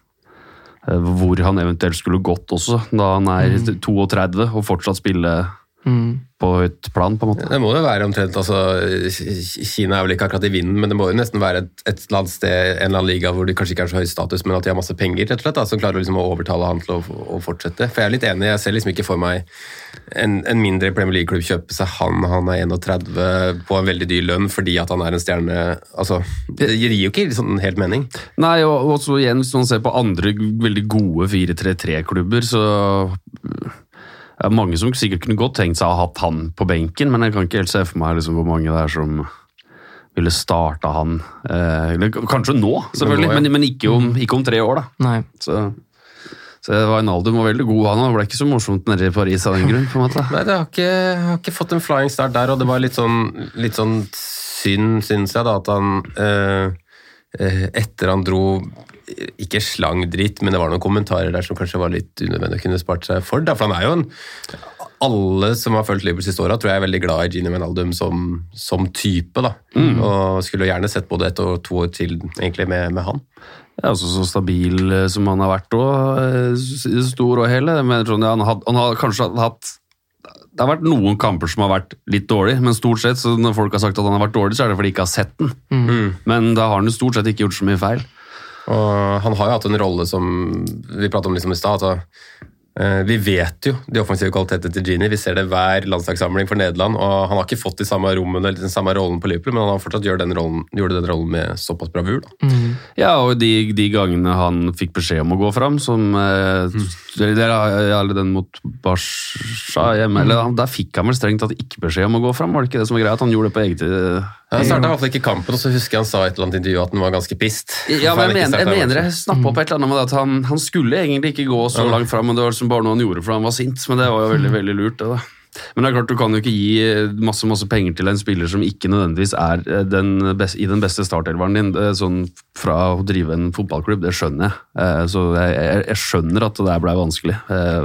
hvor han eventuelt skulle gått også, da han er 32 og fortsatt spille på et plan, på en måte. Det må jo være omtrent, altså Kina er vel ikke akkurat i vinden, men det må jo nesten være et eller annet sted, en eller annen liga hvor de kanskje ikke er så høy status, men at de har masse penger, rett og slett, da, som klarer liksom å overtale han til å fortsette. For jeg er litt enig, jeg ser liksom ikke for meg en mindre Premier League-klubb kjøpe seg han er 31 på en veldig dyr lønn fordi at han er en stjerne, altså det gir jo ikke sånn helt mening. Nei, og også igjen, hvis man ser på andre veldig gode 4-3-3-klubber, så det er mange som sikkert kunne godt tenkt seg å ha hatt han på benken, men jeg kan ikke helt se for meg liksom hvor mange det er som ville starta han. Kanskje nå, selvfølgelig, men ikke om 3 år da. Nei. Så Wijnaldum var veldig god, han ble ikke så morsomt nede i Paris av den grunn, på en måte. Nei, det har ikke fått en flying start der, og det var litt sånn synd, synes jeg da, at han etter han dro ikke slang dritt, men det var noen kommentarer der som kanskje var litt unødvendig å kunne spart seg for, for han er jo alle som har følt Liverpool siste året, tror jeg er veldig glad i Gini Wijnaldum som type da, og skulle gjerne sett både 1 og 2 år til egentlig med han. Ja, altså så stabil som han har vært også, stor og hele, men han har kanskje hatt, det har vært noen kamper som har vært litt dårlig, men stort sett, så når folk har sagt at han har vært dårlig, så er det fordi de ikke har sett den. Men da har han jo stort sett ikke gjort så mye feil. Og han har jo hatt en rolle som vi pratet om liksom i sted, vi vet jo de offensive kvalitetene til Gini, vi ser det hver landslagssamling for Nederland, og han har ikke fått de samme rommene eller den samme rollen på Liverpool, men han har fortsatt gjorde den rollen med såpass bravur da. Ja, og de gangene han fikk beskjed om å gå fram, som eller den mot Barca hjemme, eller der fikk han vel strengt tatt ikke beskjed om å gå fram, var det ikke det som var greit? Han gjorde det på eget Han startet i hvert fall ikke kampen, og så husker jeg han sa i et eller annet intervju at han var ganske pist. Ja, men jeg mener jeg snappet opp et eller annet med at han skulle egentlig ikke gå så langt frem, men det var liksom bare noe han gjorde for han var sint, men det var jo veldig, veldig lurt det da. Men det er klart, du kan jo ikke gi masse penger til en spiller som ikke nødvendigvis er i den beste startelveren din, sånn fra å drive en fotballklubb, det skjønner jeg. Så jeg skjønner at det der ble vanskelig.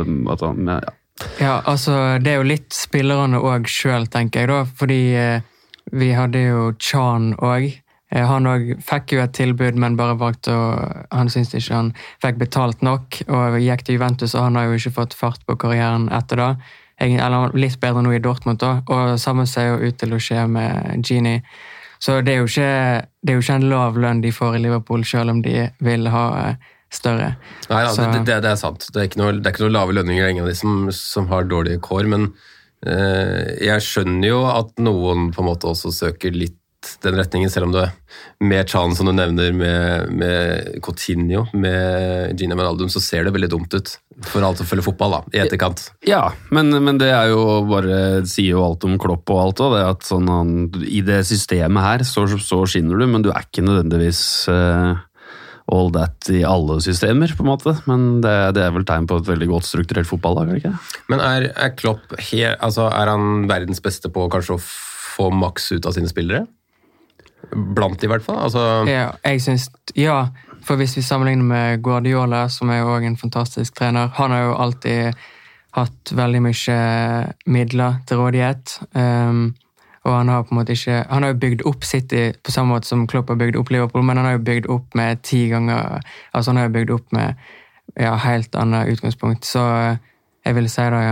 Ja, altså det er jo litt spillerne også selv, tenker jeg da, fordi vi hadde jo Chan også, Han fikk jo et tilbud, men bare valgte han syntes ikke han fikk betalt nok, og gikk til Juventus, og han har jo ikke fått fart på karrieren etter da. Eller litt bedre nå i Dortmund da, og samme ser jo ut til å skje med Gini. Så det er jo ikke en lav lønn de får i Liverpool, selv om de vil ha større. Nei, det er sant. Det er ikke noe lave lønninger, ingen av de som har dårlige kår, men jeg skjønner jo at noen på en måte også søker litt den retningen, selv om det med Chan som du nevner, med Coutinho, med Gini Wijnaldum, så ser det veldig dumt ut for alt som følger fotball da, i etterkant. Ja, men det er jo bare, sier jo alt om Klopp og alt, og det at sånn i det systemet her så skinner du, men du er ikke nødvendigvis all that i alle systemer, på en måte, men det er vel tegn på et veldig godt strukturert fotballag, er det ikke? Men er Klopp er han verdens beste på kanskje å få maks ut av sine spillere? Blant i hvert fall? Altså... Ja, jeg synes, for hvis vi sammenligner med Guardiola, som er jo også en fantastisk trener, han har jo alltid hatt veldig mye midler til rådighet, og han har på en måte ikke, han har jo bygd opp City på samme måte som Klopp har bygd opp Liverpool, men han har jo bygd opp med 10 ganger, altså han har jo bygd opp med helt annet utgangspunkt, så jeg vil si det, ja.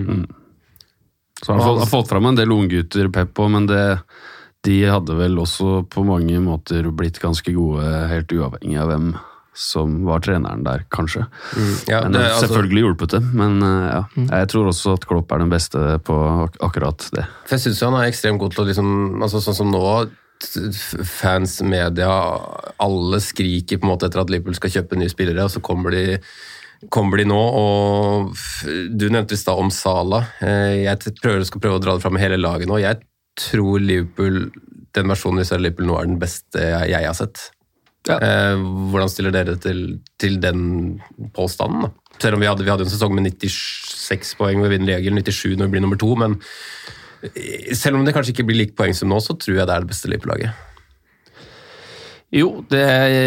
Så han har fått frem en del unggutter, Pep, men de hadde vel også på mange måter blitt ganske gode, helt uavhengig av hvem som var treneren der, kanskje. Ja, men det har selvfølgelig hjulpet det, men ja. Jeg tror også at Klopp er den beste på akkurat det. For jeg synes jo han er ekstremt god til å liksom, altså sånn som nå, fans, media, alle skriker på en måte etter at Liverpool skal kjøpe nye spillere, og så kommer de nå, og du nevnte i sted om Salah. Jeg skal prøve å dra det frem med hele laget nå. Jeg tror Liverpool, den versjonen vi ser Liverpool nå, er den beste jeg har sett. Ja. Hvordan stiller dere til den påstanden da? Selv om vi hadde en sesong med 96 poeng ved vinnerregelen, 97 når vi blir nummer 2, men selv om det kanskje ikke blir like poeng som nå, så tror jeg det er det beste Liverpool-laget. Jo, det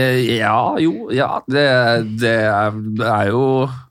er jo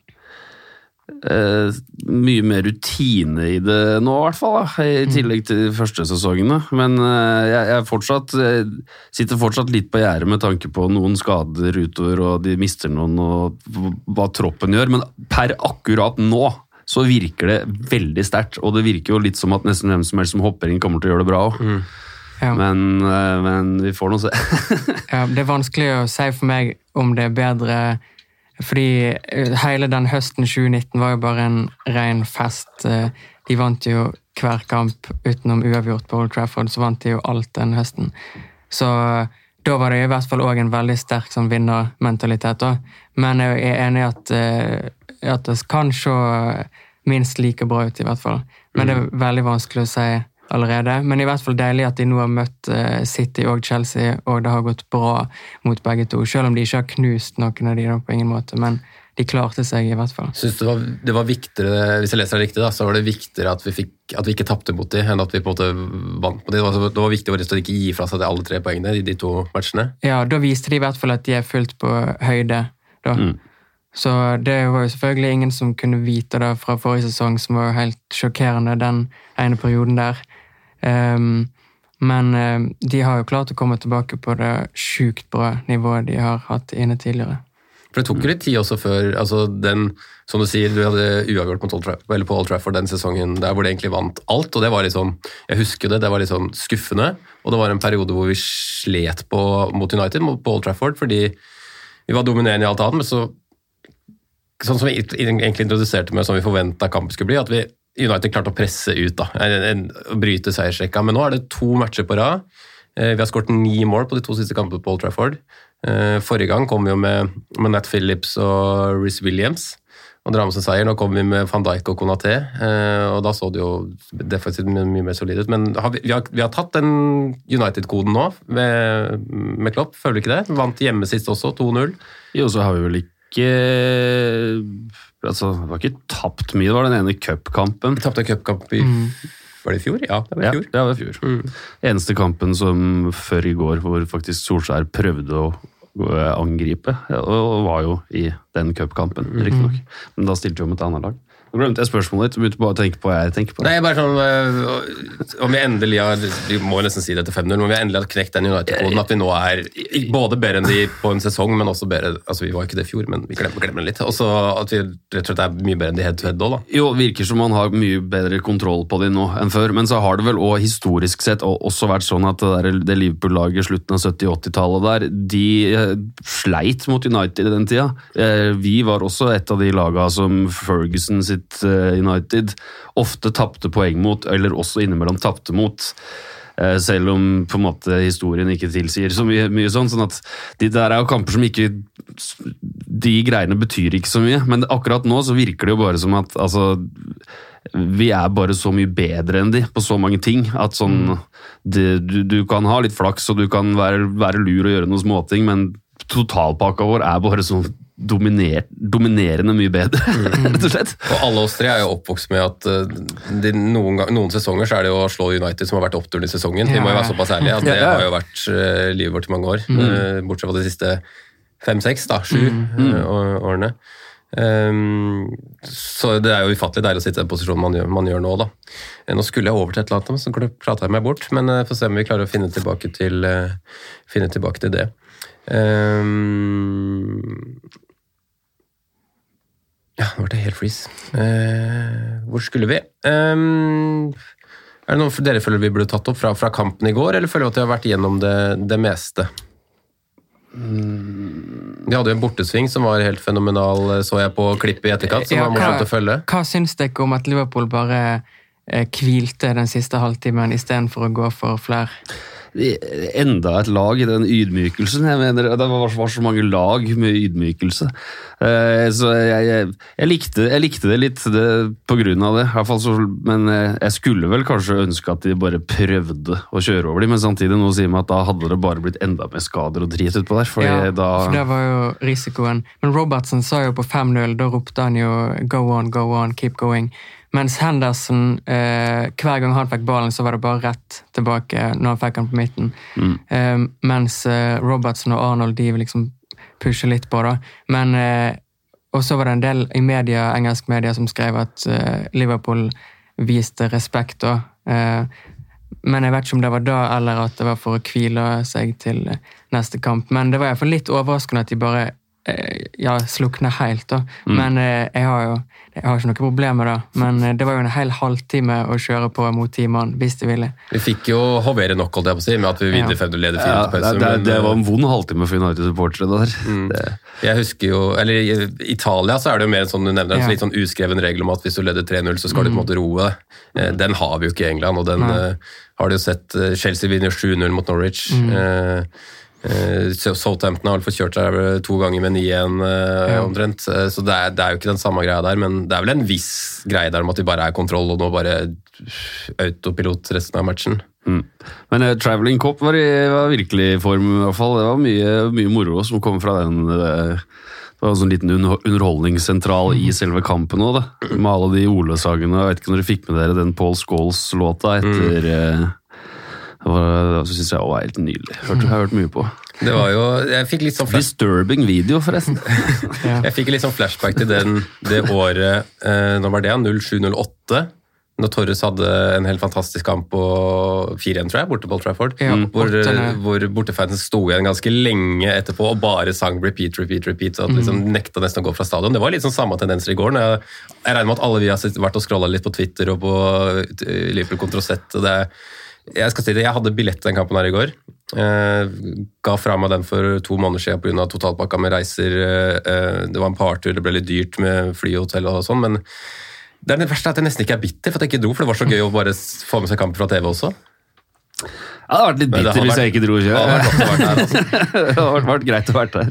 mye mer rutine i det nå i hvert fall da, i tillegg til de første sesongene, men jeg sitter fortsatt litt på gjerdet med tanke på noen skader utover, og de mister noen, og hva troppen gjør, men per akkurat nå så virker det veldig sterkt, og det virker jo litt som at nesten hvem som helst som hopper inn kommer til å gjøre det bra også. Ja. Men vi får noe se. Ja, det er vanskelig å si for meg om det er bedre, fordi hele den høsten 2019 var jo bare en ren fest. De vant jo hver kamp utenom uavgjort på Old Trafford, så vant de jo alt den høsten. Så da var det i hvert fall også en veldig sterk sånn vinnermentalitet da. Men jeg er enig i at det kan se minst like bra ut i hvert fall. Men det er veldig vanskelig å si allerede. Men i hvert fall deilig at de nå har møtt City og Chelsea, og det har gått bra mot begge to, selv om de ikke har knust noen av de da på ingen måte, men de klarte seg i hvert fall. Synes det var viktigere, hvis jeg leser det riktig da, så var det viktigere at vi ikke tappte mot de, enn at vi på en måte vant på de. Det var viktig å ikke gi fra seg alle 3 poengene i de 2 matchene. Ja, da viste de i hvert fall at de er fullt på høyde da. Så det var jo selvfølgelig ingen som kunne vite det fra forrige sesong, som var helt sjokkerende den ene perioden der. Men de har jo klart å komme tilbake på det sjukt bra nivået de har hatt inne tidligere. For det tok jo litt tid også før, altså den, som du sier, du hadde uavgjort på Old Trafford den sesongen der hvor det egentlig vant alt, og det var litt sånn, jeg husker det var litt sånn skuffende, og det var en periode hvor vi slet mot United, på Old Trafford, fordi vi var dominerende i alt annet, men sånn som vi egentlig introduserte med, som vi forventet kampen skulle bli, at United klarte å presse ut da, bryte seiersrekka, men nå er det 2 matcher på rad. Vi har skåret 9 mål på de 2 siste kampene på Old Trafford. Forrige gang kom vi jo med Nat Phillips og Rhys Williams, og dra med seg seier. Nå kom vi med Van Dijk og Konaté, og da så det jo defensivt mye mer solid ut, men vi har tatt den United-koden nå med Klopp, føler du ikke det? Vant hjemme sist også, 2-0. Jo, så har vi vel ikke altså, det var ikke tapt mye, det var den ene cupkampen. Vi tappte cupkamp var det i fjor? Ja, det var i fjor. Ja, det var i fjor. Eneste kampen som før i går, hvor faktisk Solskjær prøvde å angripe, og var jo i den cupkampen, riktig nok. Men da stilte vi om et annet lag. Nå glemte jeg spørsmålet ditt, og begynte bare å tenke på hva jeg tenker på. Nei, bare sånn, om vi endelig har, vi må nesten si det til 5-0, om vi endelig har knekt den United-koden, at vi nå både bedre enn de på en sesong, men også bedre, altså vi var ikke det i fjor, men vi glemmer det litt, og så at vi rett og slett er mye bedre enn de head-to-head da. Jo, virker som man har mye bedre kontroll på de nå enn før, men så har det vel også historisk sett også vært sånn at det Liverpool-laget slutten av 70-80-tallet der, de sleit mot United i den tida. Vi var også et av de lagene som Ferguson sitt United ofte tappte poeng mot, eller også innimellom tappte mot, selv om på en måte historien ikke tilsier så mye sånn at de der jo kamper som ikke, de greiene betyr ikke så mye, men akkurat nå så virker det jo bare som at altså, vi bare så mye bedre enn de på så mange ting, at sånn, du kan ha litt flaks og du kan være lur og gjøre noen småting, men totalpakka vår bare sånn dominerende mye bedre, rett og slett. Og alle oss tre jo oppvokst med at noen sesonger så det jo å slå United som har vært oppturen i sesongen. Vi må jo være såpass ærlige at det har jo vært livet vårt i mange år, bortsett fra de siste 5-6, 7 årene. Så det jo ufattelig deilig å sitte i den posisjonen man gjør nå da. Nå skulle jeg over til et eller annet, så pratet jeg meg bort, men får se om vi klarer å finne tilbake til det. Ja, nå ble det helt freeze. Hvor skulle vi? Det noe for dere føler vi burde tatt opp fra kampen i går, eller føler vi at vi har vært gjennom det meste? De hadde jo en bortesving som var helt fenomenal, så jeg på klippet i etterkant, som var morsomt å følge. Hva synes dere om at Liverpool bare hvilte den siste halvtimen i stedet for å gå for flere? Enda et lag i den ydmykelsen. Jeg mener, det var så mange lag med ydmykelse. Så jeg likte det litt på grunn av det. I hvert fall så, men jeg skulle vel kanskje ønske at de bare prøvde å kjøre over dem, men samtidig nå sier meg at da hadde det bare blitt enda mer skader og drit utpå der. For det var jo risikoen. Men Robertson sa jo på 5-0, da ropte han jo go on, keep going. Mens Henderson, hver gang han fikk ballen, så var det bare rett tilbake når han fikk han på midten. Mens Robertson og Arnold, de liksom pusher litt på da. Men, og så var det en del i media, engelsk media, som skrev at Liverpool viste respekt da. Men jeg vet ikke om det var da, eller at det var for å hvile seg til neste kamp. Men det var i hvert fall litt overraskende at de bare slukne helt da. Men jeg har ikke noe problem med det, men det var jo en hel halvtime å kjøre på mot teamene, hvis de ville. Vi fikk jo hovere nok, holdt jeg på å si, med at vi vinner 5-leder 4 til pause. Det var en vond halvtime for United-supportere der. Jeg husker jo, eller i Italia så det jo mer sånn du nevner, en litt sånn uskreven regel om at hvis du leder 3-0 så skal du på en måte roe. Den har vi jo ikke i England, og den har du jo sett. Chelsea vinner 7-0 mot Norwich. Southampton har fått kjørt seg 2 ganger med 9-1 omtrent, så det jo ikke den samme greia der, men det vel en viss greie der om at vi bare kontroll og nå bare autopilot resten av matchen. Men Traveling Cup var virkelig i form i hvert fall. Det var mye moro som kom fra den. Det var en sånn liten underholdningssentral i selve kampen også da, med alle de Ole-sagene. Jeg vet ikke når dere fikk med dere den Paul Scholes-låta etter det synes jeg også helt nydelig. Jeg har hørt mye på. Det var jo, jeg fikk litt sånn disturbing video forresten. Jeg fikk litt sånn flashback til det året, nå var det 07-08, når Torres hadde en helt fantastisk kamp på 4-1, tror jeg, borte på Old Trafford, hvor bortefansen stod igjen ganske lenge etterpå og bare sang repeat, så at liksom nekta nesten å gå fra stadion. Det var litt sånn samme tendenser i går. Jeg regner med at alle vi har vært og scrollet litt på Twitter og på Liverpool kontra sett, og jeg skal si det, jeg hadde billett til den kampen her i går. Ga fra meg den for 2 måneder siden på grunn av totalpakka med reiser. Det var en partur, det ble litt dyrt med flyhotell og sånn, men det verste at jeg nesten ikke bitter for at jeg ikke dro, for det var så gøy å bare få med seg kampen fra TV også. Ja, det hadde vært litt bitter hvis jeg ikke dro selv. Det hadde vært greit å være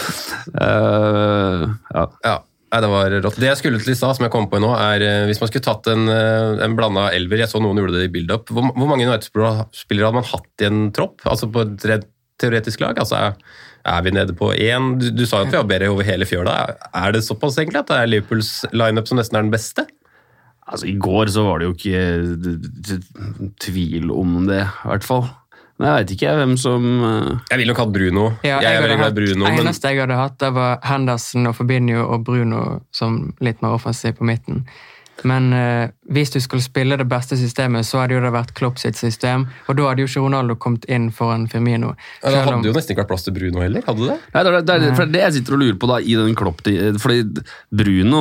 der. Ja. Nei, det var rått. Det jeg skulle til i stad, som jeg kom på nå, hvis man skulle tatt en blandet elver, jeg så noen gjorde det i build-up, hvor mange United-spillere hadde man hatt i en tropp? Altså på et teoretisk lag? Altså, vi nede på 1? Du sa jo at vi var bedre over hele fjøla. Det såpass egentlig at det Liverpools line-up som nesten den beste? Altså, i går så var det jo ikke tvil om det, i hvert fall. Men jeg vet ikke hvem som... Jeg vil nok hatt Bruno. Ja, jeg er veldig glad i Bruno. Eneste jeg hadde hatt, det var Henderson og Fabinho og Bruno som litt mer offensiv på midten. Men hvis du skulle spille det beste systemet, så hadde jo det vært Klopp sitt system, og da hadde jo ikke Ronaldo kommet inn foran Firmino. Ja, det hadde jo nesten ikke vært plass til Bruno heller, hadde det? Nei, det er det jeg sitter og lurer på da, i den Klopp, fordi Bruno,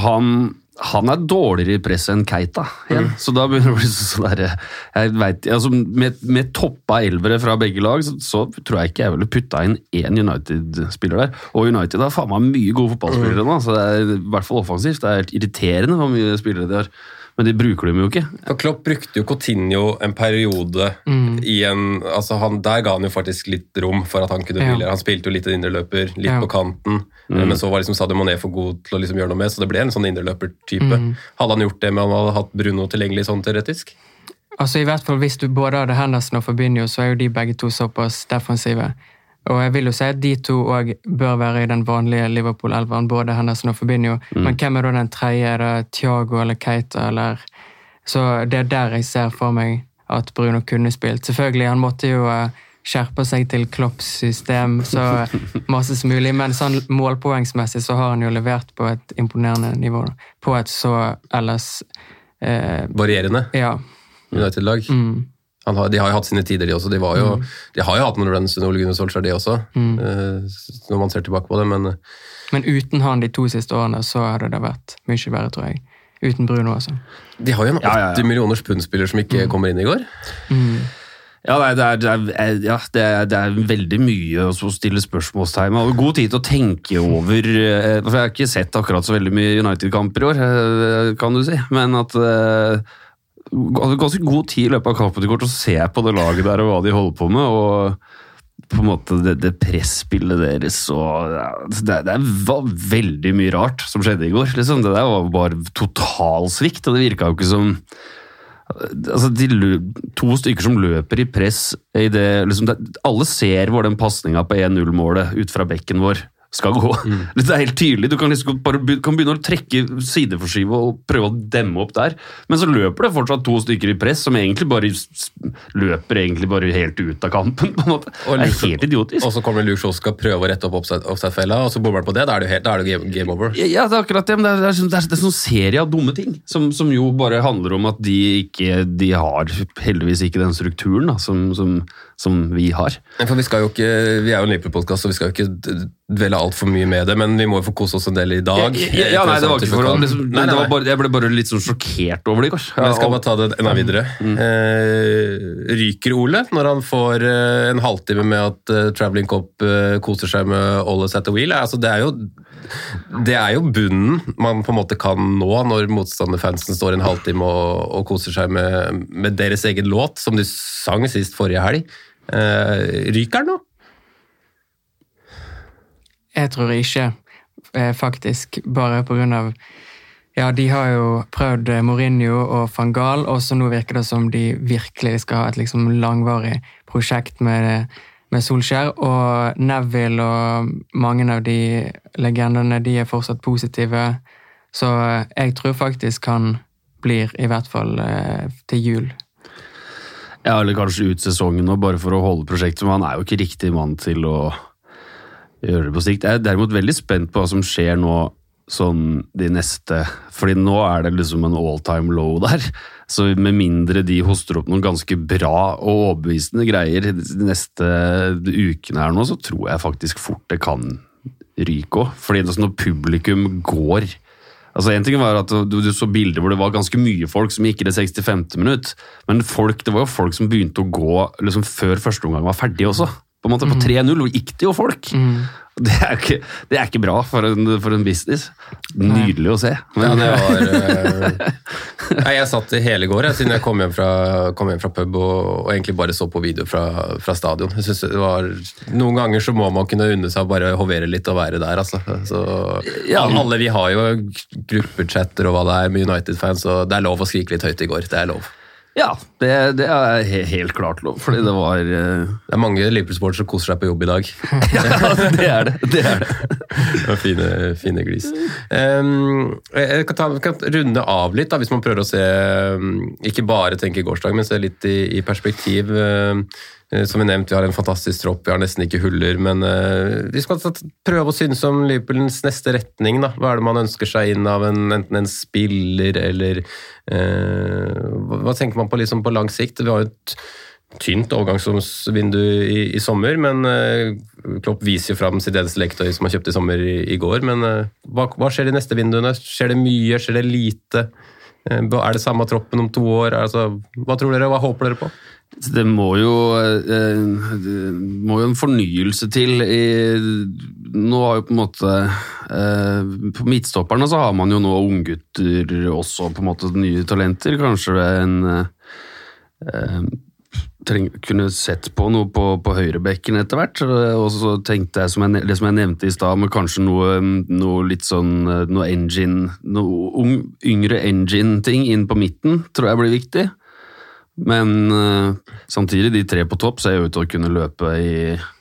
han er dårligere i press enn Keita igjen, så da begynner det å bli sånn der, jeg vet, altså med toppa elvere fra begge lag, så tror jeg ikke jeg ville putta inn en United-spiller der, og United har faen meg mye gode fotballspillere nå, så det er i hvert fall offensivt, det er helt irriterende hvor mye spillere de har. Men de bruker dem jo ikke. Og Klopp brukte jo Coutinho en periode i altså der ga han jo faktisk litt rom for at han kunne hvile. Han spilte jo litt indreløper, litt på kanten, men så var liksom Sadio Mané for god til å liksom gjøre noe med, så det ble en sånn indreløper-type. Hadde han gjort det med han hadde hatt Bruno tilgjengelig sånn teoretisk? Altså i hvert fall hvis du både hadde Henderson og Fabinho, så er jo de begge to såpass defensive. Og jeg vil jo si at de to også bør være i den vanlige Liverpool-elveren, både Henderson og Fabinho. Men hvem er da den tredje? Er det Thiago eller Keita? Eller... Så det er der jeg ser for meg at Bruno kunne spilt. Selvfølgelig, han måtte jo skjerpe seg til Klopps system, så masse som mulig. Men sånn målpoengsmessig så har han jo levert på et imponerende nivå. På et så ellers... Varierende? Ja. United-lag? De har jo hatt sine tider, de også. De har jo hatt noen runs under Ole Gunnar Solskjær, de også. Når man ser tilbake på det, men uten han de 2 siste årene, så hadde det vært mye verre, tror jeg. Uten Bruno, altså. De har jo en 80 millioners pundspiller som ikke kommer inn i går. Ja, det er veldig mye å stille spørsmålstegn. Jeg har god tid til å tenke over, for jeg har ikke sett akkurat så veldig mye United-kamper i år, kan du si, men at... ganske god tid i løpet av kampen til å se på det laget der og hva de holder på med, og på en måte det presspillet deres, og det var veldig mye rart som skjedde i går. Liksom. Det der var bare totalsvikt, og det virket jo ikke som altså, 2 stykker som løper i press i det, liksom, alle ser hvor den passningen på 1-0-målet ut fra bekken vår skal gå. Det er helt tydelig. Du kan liksom bare begynne å trekke sideforskive og prøve å demme opp der. Men så løper det fortsatt 2 stykker i press som egentlig bare løper helt ut av kampen, på en måte. Det er helt idiotisk. Og så kommer Luke Shaw skal prøve å rette opp offside-fella, og så bommer han på det. Da er det jo game over. Ja, det er akkurat det. Men det er sånn serie av dumme ting som jo bare handler om at de har heldigvis ikke den strukturen da, som vi har. For vi er jo en Liverpool-podcast, så vi skal jo ikke dvele alt for mye med det, men vi må jo få kose oss en del i dag. Ja, nei, det var ikke for liksom, jeg ble bare litt sånn sjokkert over det i går. Men jeg skal bare ta det enda videre. Ryker Ole når han får en halvtime med at Traveling Cop koser seg med Always at the Wheel? Altså, det er jo bunnen man på en måte kan nå når motstanderfansen står en halvtime og koser seg med deres egen låt, som de sang sist forrige helg. Ryker han nå? Jeg tror ikke, faktisk, bare på grunn av, ja, de har jo prøvd Mourinho og Van Gaal, og så nå virker det som de virkelig skal ha et liksom langvarig prosjekt med Solskjær, og Neville og mange av de legendene, de er fortsatt positive, så jeg tror faktisk han blir i hvert fall til jul. Ja, eller kanskje ut sesongen nå, bare for å holde prosjektet, men han er jo ikke riktig mann til å gjøre det på sikt. Jeg er derimot veldig spent på hva som skjer nå sånn de neste, fordi nå er det liksom en all-time low der, så med mindre de hoster opp noen ganske bra og overbevisende greier de neste ukene her nå, så tror jeg faktisk fort det kan ryke også, fordi det er sånn når publikum går, altså en ting var at du så bilder hvor det var ganske mye folk som gikk i det 65. minutt, men det var jo folk som begynte å gå liksom før første omgang var ferdig også, på en måte på 3-0, og gikk det jo folk. Det er ikke bra for en business. Nydelig å se. Men ja, det var... jeg satt i hele går, siden jeg kom hjem fra pub og egentlig bare så på video fra stadion. Jeg synes det var... Noen ganger så må man kunne unne seg å bare hovere litt og være der, altså. Så, ja, alle vi har jo gruppechatter og hva det er med United-fans, og det er lov å skrike litt høyt i går. Det er lov. Ja, det er helt klart lov, fordi det var... Det er mange Liverpool-sports som koser seg på jobb i dag. Ja, det er det. Fine glis. Jeg kan runde av litt, da, hvis man prøver å se, ikke bare tenke gårsdag, men se litt i perspektiv. Som vi nevnte, vi har en fantastisk tropp, vi har nesten ikke huller, men vi skal prøve å synes om Liverpoolens neste retning. Da. Hva er det man ønsker seg inn av enten en spiller, eller hva tenker man på, liksom, på lang sikt? Vi har jo et tynt overgangsvindu i sommer, men Klopp viser jo frem Zidanes lektøy som han kjøpte i sommer i går, men hva skjer i neste vinduene? Skjer det mye? Skjer det lite? Er det samme troppen om 2 år? Altså, hva tror dere, hva håper dere på? Det må jo en fornyelse til. Nå har jo på en måte på midtstopperne så har man jo nå unggutter også, på en måte nye talenter. Kanskje kunne sett på noe på høyrebekken etter hvert, og så tenkte jeg det som jeg nevnte i sted, med kanskje noe litt sånn noe yngre engine-ting inn på midten, tror jeg blir viktig. Men samtidig, de 3 på topp ser jo ut til å kunne løpe i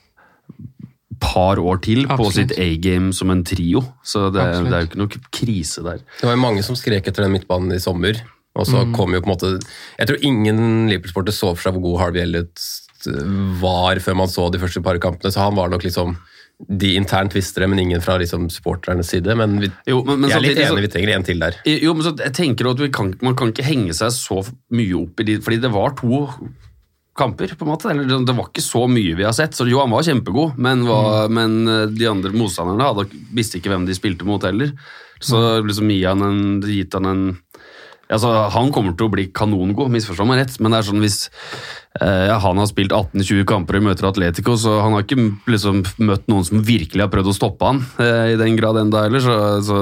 par år til på sitt A-game som en trio, så det er jo ikke noe krise der. Det var jo mange som skrek etter den midtbanen i sommer, og så kom jo på en måte, jeg tror ingen Liverpool-sporter så for seg hvor god Harvey Elliott var før man så de første par kampene, så han var nok liksom de internt visste det, men ingen fra liksom supporternes side, men jeg er litt enig, vi trenger en til der. Jo, men så jeg tenker at man kan ikke henge seg så mye opp i fordi det var 2 kamper, på en måte, eller det var ikke så mye vi har sett, så jo, han var kjempegod, men de andre motstanderne visste ikke hvem de spilte mot heller, så liksom gitt han en altså, han kommer til å bli kanongod, misforstå meg rett, men det er sånn hvis han har spilt 18-20 kamper og møter Atletico, så han har ikke liksom møtt noen som virkelig har prøvd å stoppe han i den grad enda heller, så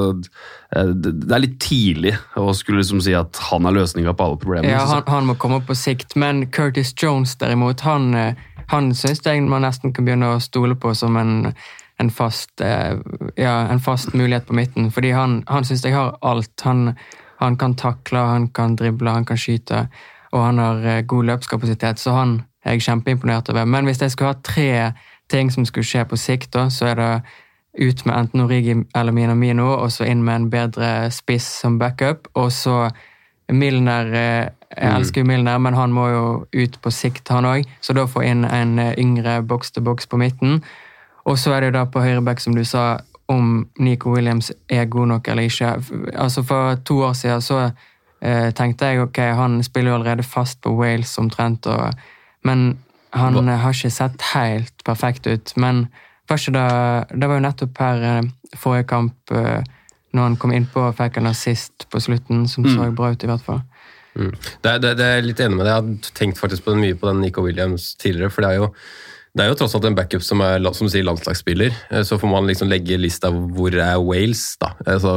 det er litt tidlig å skulle liksom si at han er løsningen på alle problemer. Ja, han må komme opp på sikt, men Curtis Jones derimot, han synes jeg man nesten kan begynne å stole på som en fast mulighet på midten, fordi han synes jeg har alt. Han kan takle, han kan drible, han kan skyte, og han har god løpskapasitet, så han er jeg kjempeimponert over. Men hvis jeg skulle ha 3 ting som skulle skje på sikt, da, så er det ut med enten Origi eller Minamino, og så inn med en bedre spiss som backup, og så Milner, jeg elsker jo Milner, men han må jo ut på sikt han også, så da få inn en yngre box-to-box på midten. Og så er det jo da på høyreback, som du sa, om Nico Williams er god nok eller ikke. Altså for 2 år siden så tenkte jeg, ok, han spiller jo allerede fast på Wales omtrent, men han har ikke sett helt perfekt ut. Men det var jo nettopp her forrige kamp, når han kom inn på, fikk han assist på slutten, som så bra ut i hvert fall. Det er litt enig med det. Jeg har tenkt faktisk mye på den Nico Williams tidligere, for det er jo tross alt en backup som er, som du sier, landslagsspiller, så får man liksom legge lista hvor er Wales da. Altså,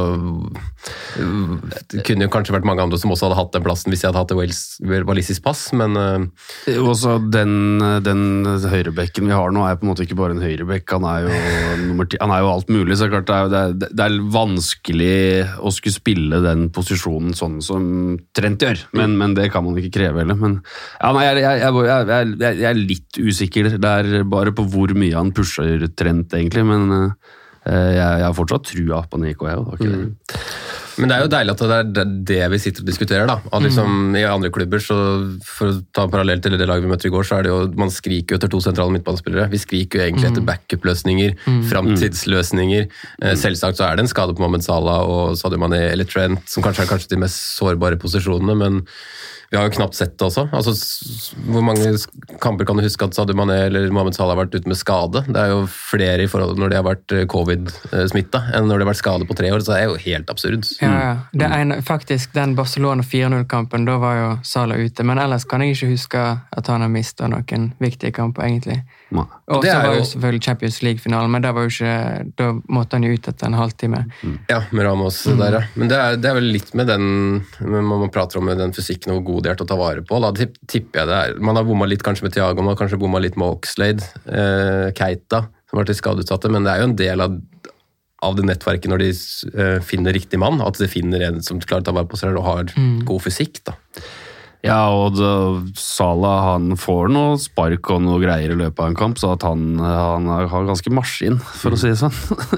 det kunne jo kanskje vært mange andre som også hadde hatt den plassen hvis jeg hadde hatt et walisisk pass, men også den høyrebekken vi har nå er på en måte ikke bare en høyrebekk, han er jo alt mulig, så klart det er vanskelig å skulle spille den posisjonen sånn som Trent gjør, men det kan man ikke kreve heller, men jeg er litt usikker der bare på hvor mye han pusher Trent egentlig, men jeg har fortsatt trua på Nico. Men det er jo deilig at det er det vi sitter og diskuterer da. At liksom, i andre klubber, så for å ta en parallell til det laget vi møtte i går, så er det jo, man skriker jo etter 2 sentrale midtbanespillere. Vi skriker jo egentlig etter backup-løsninger, framtidsløsninger. Selvsagt så er det en skade på Mohamed Salah og Sadio Mané eller Trent, som kanskje er de mest sårbare posisjonene, men vi har jo knapt sett det også. Altså, hvor mange kamper kan du huske at Sadio Mané eller Mohamed Salah har vært ute med skade? Det er jo flere i forhold når de har vært covid-smittet enn når de har vært skade på 3 år, så det er jo helt absurd. Ja. Faktisk den Barcelona 4-0-kampen, da var jo Salah ute, men ellers kan jeg ikke huske at han har mistet noen viktige kamper egentlig. Og så var jo selvfølgelig Champions League-finalen, men da måtte han jo ut etter en halvtime. Ja, med Ramos der, ja. Men det er vel litt med den, man prater om den fysikken og hvor god det er til å ta vare på. Da tipper jeg det er. Man har bommet litt kanskje med Thiago, man har kanskje bommet litt med Oxlade, Keita, som har vært skadeutsatte, men det er jo en del av det nettverket når de finner riktig mann, at de finner en som klarer å ta vare på seg og har god fysikk da. Ja, og Salah, han får noe spark og noe greier I løpet av en kamp, så at han har ganske maskin, for å si det sånn.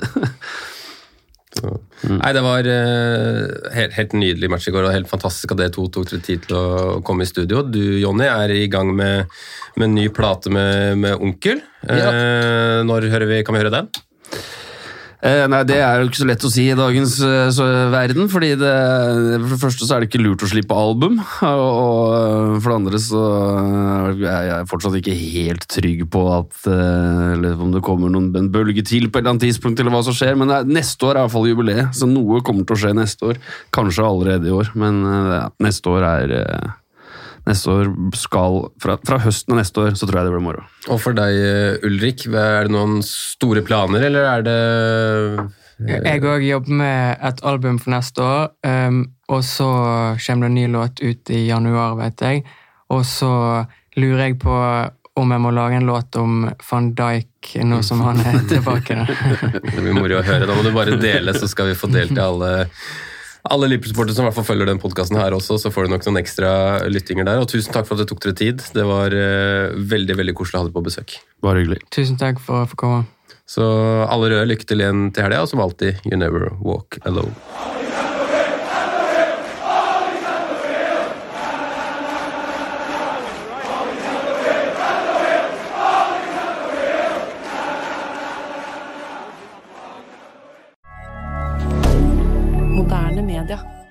Nei, det var helt nydelig match I går, og helt fantastisk at det tok dere tid til å komme I studio. Du, Jonny, I gang med en ny plate med Onkel. Når kan vi høre den? Nei, det jo ikke så lett å si I dagens verden, fordi for det første så det ikke lurt å slippe album, og for det andre så jeg fortsatt ikke helt trygg på at eller om det kommer en bølge til på et eller annet tidspunkt, eller hva som skjer, men neste år I hvert fall jubileet, så noe kommer til å skje neste år, kanskje allerede I år, men neste år Neste år skal, fra høsten av neste år, så tror jeg det blir moro. Og for deg, Ulrik, det noen store planer, eller det... Jeg også jobber med et album for neste år, og så kommer det en ny låt ut I januar, vet jeg. Og så lurer jeg på om jeg må lage en låt om Van Dijk, nå som han tilbake. Det blir moro å høre, da må du bare dele, så skal vi få delt I alle Liverpool-supportere som I hvert fall følger den podcasten her også, så får du nok noen ekstra lyttinger der, og tusen takk for at det tok dere tid. Det var veldig, veldig koselig å ha dere på besøk. Bare hyggelig. Tusen takk for å få komme. Så alle røde, lykke til igjen til helgen, og som alltid, you never walk alone. Moderne media.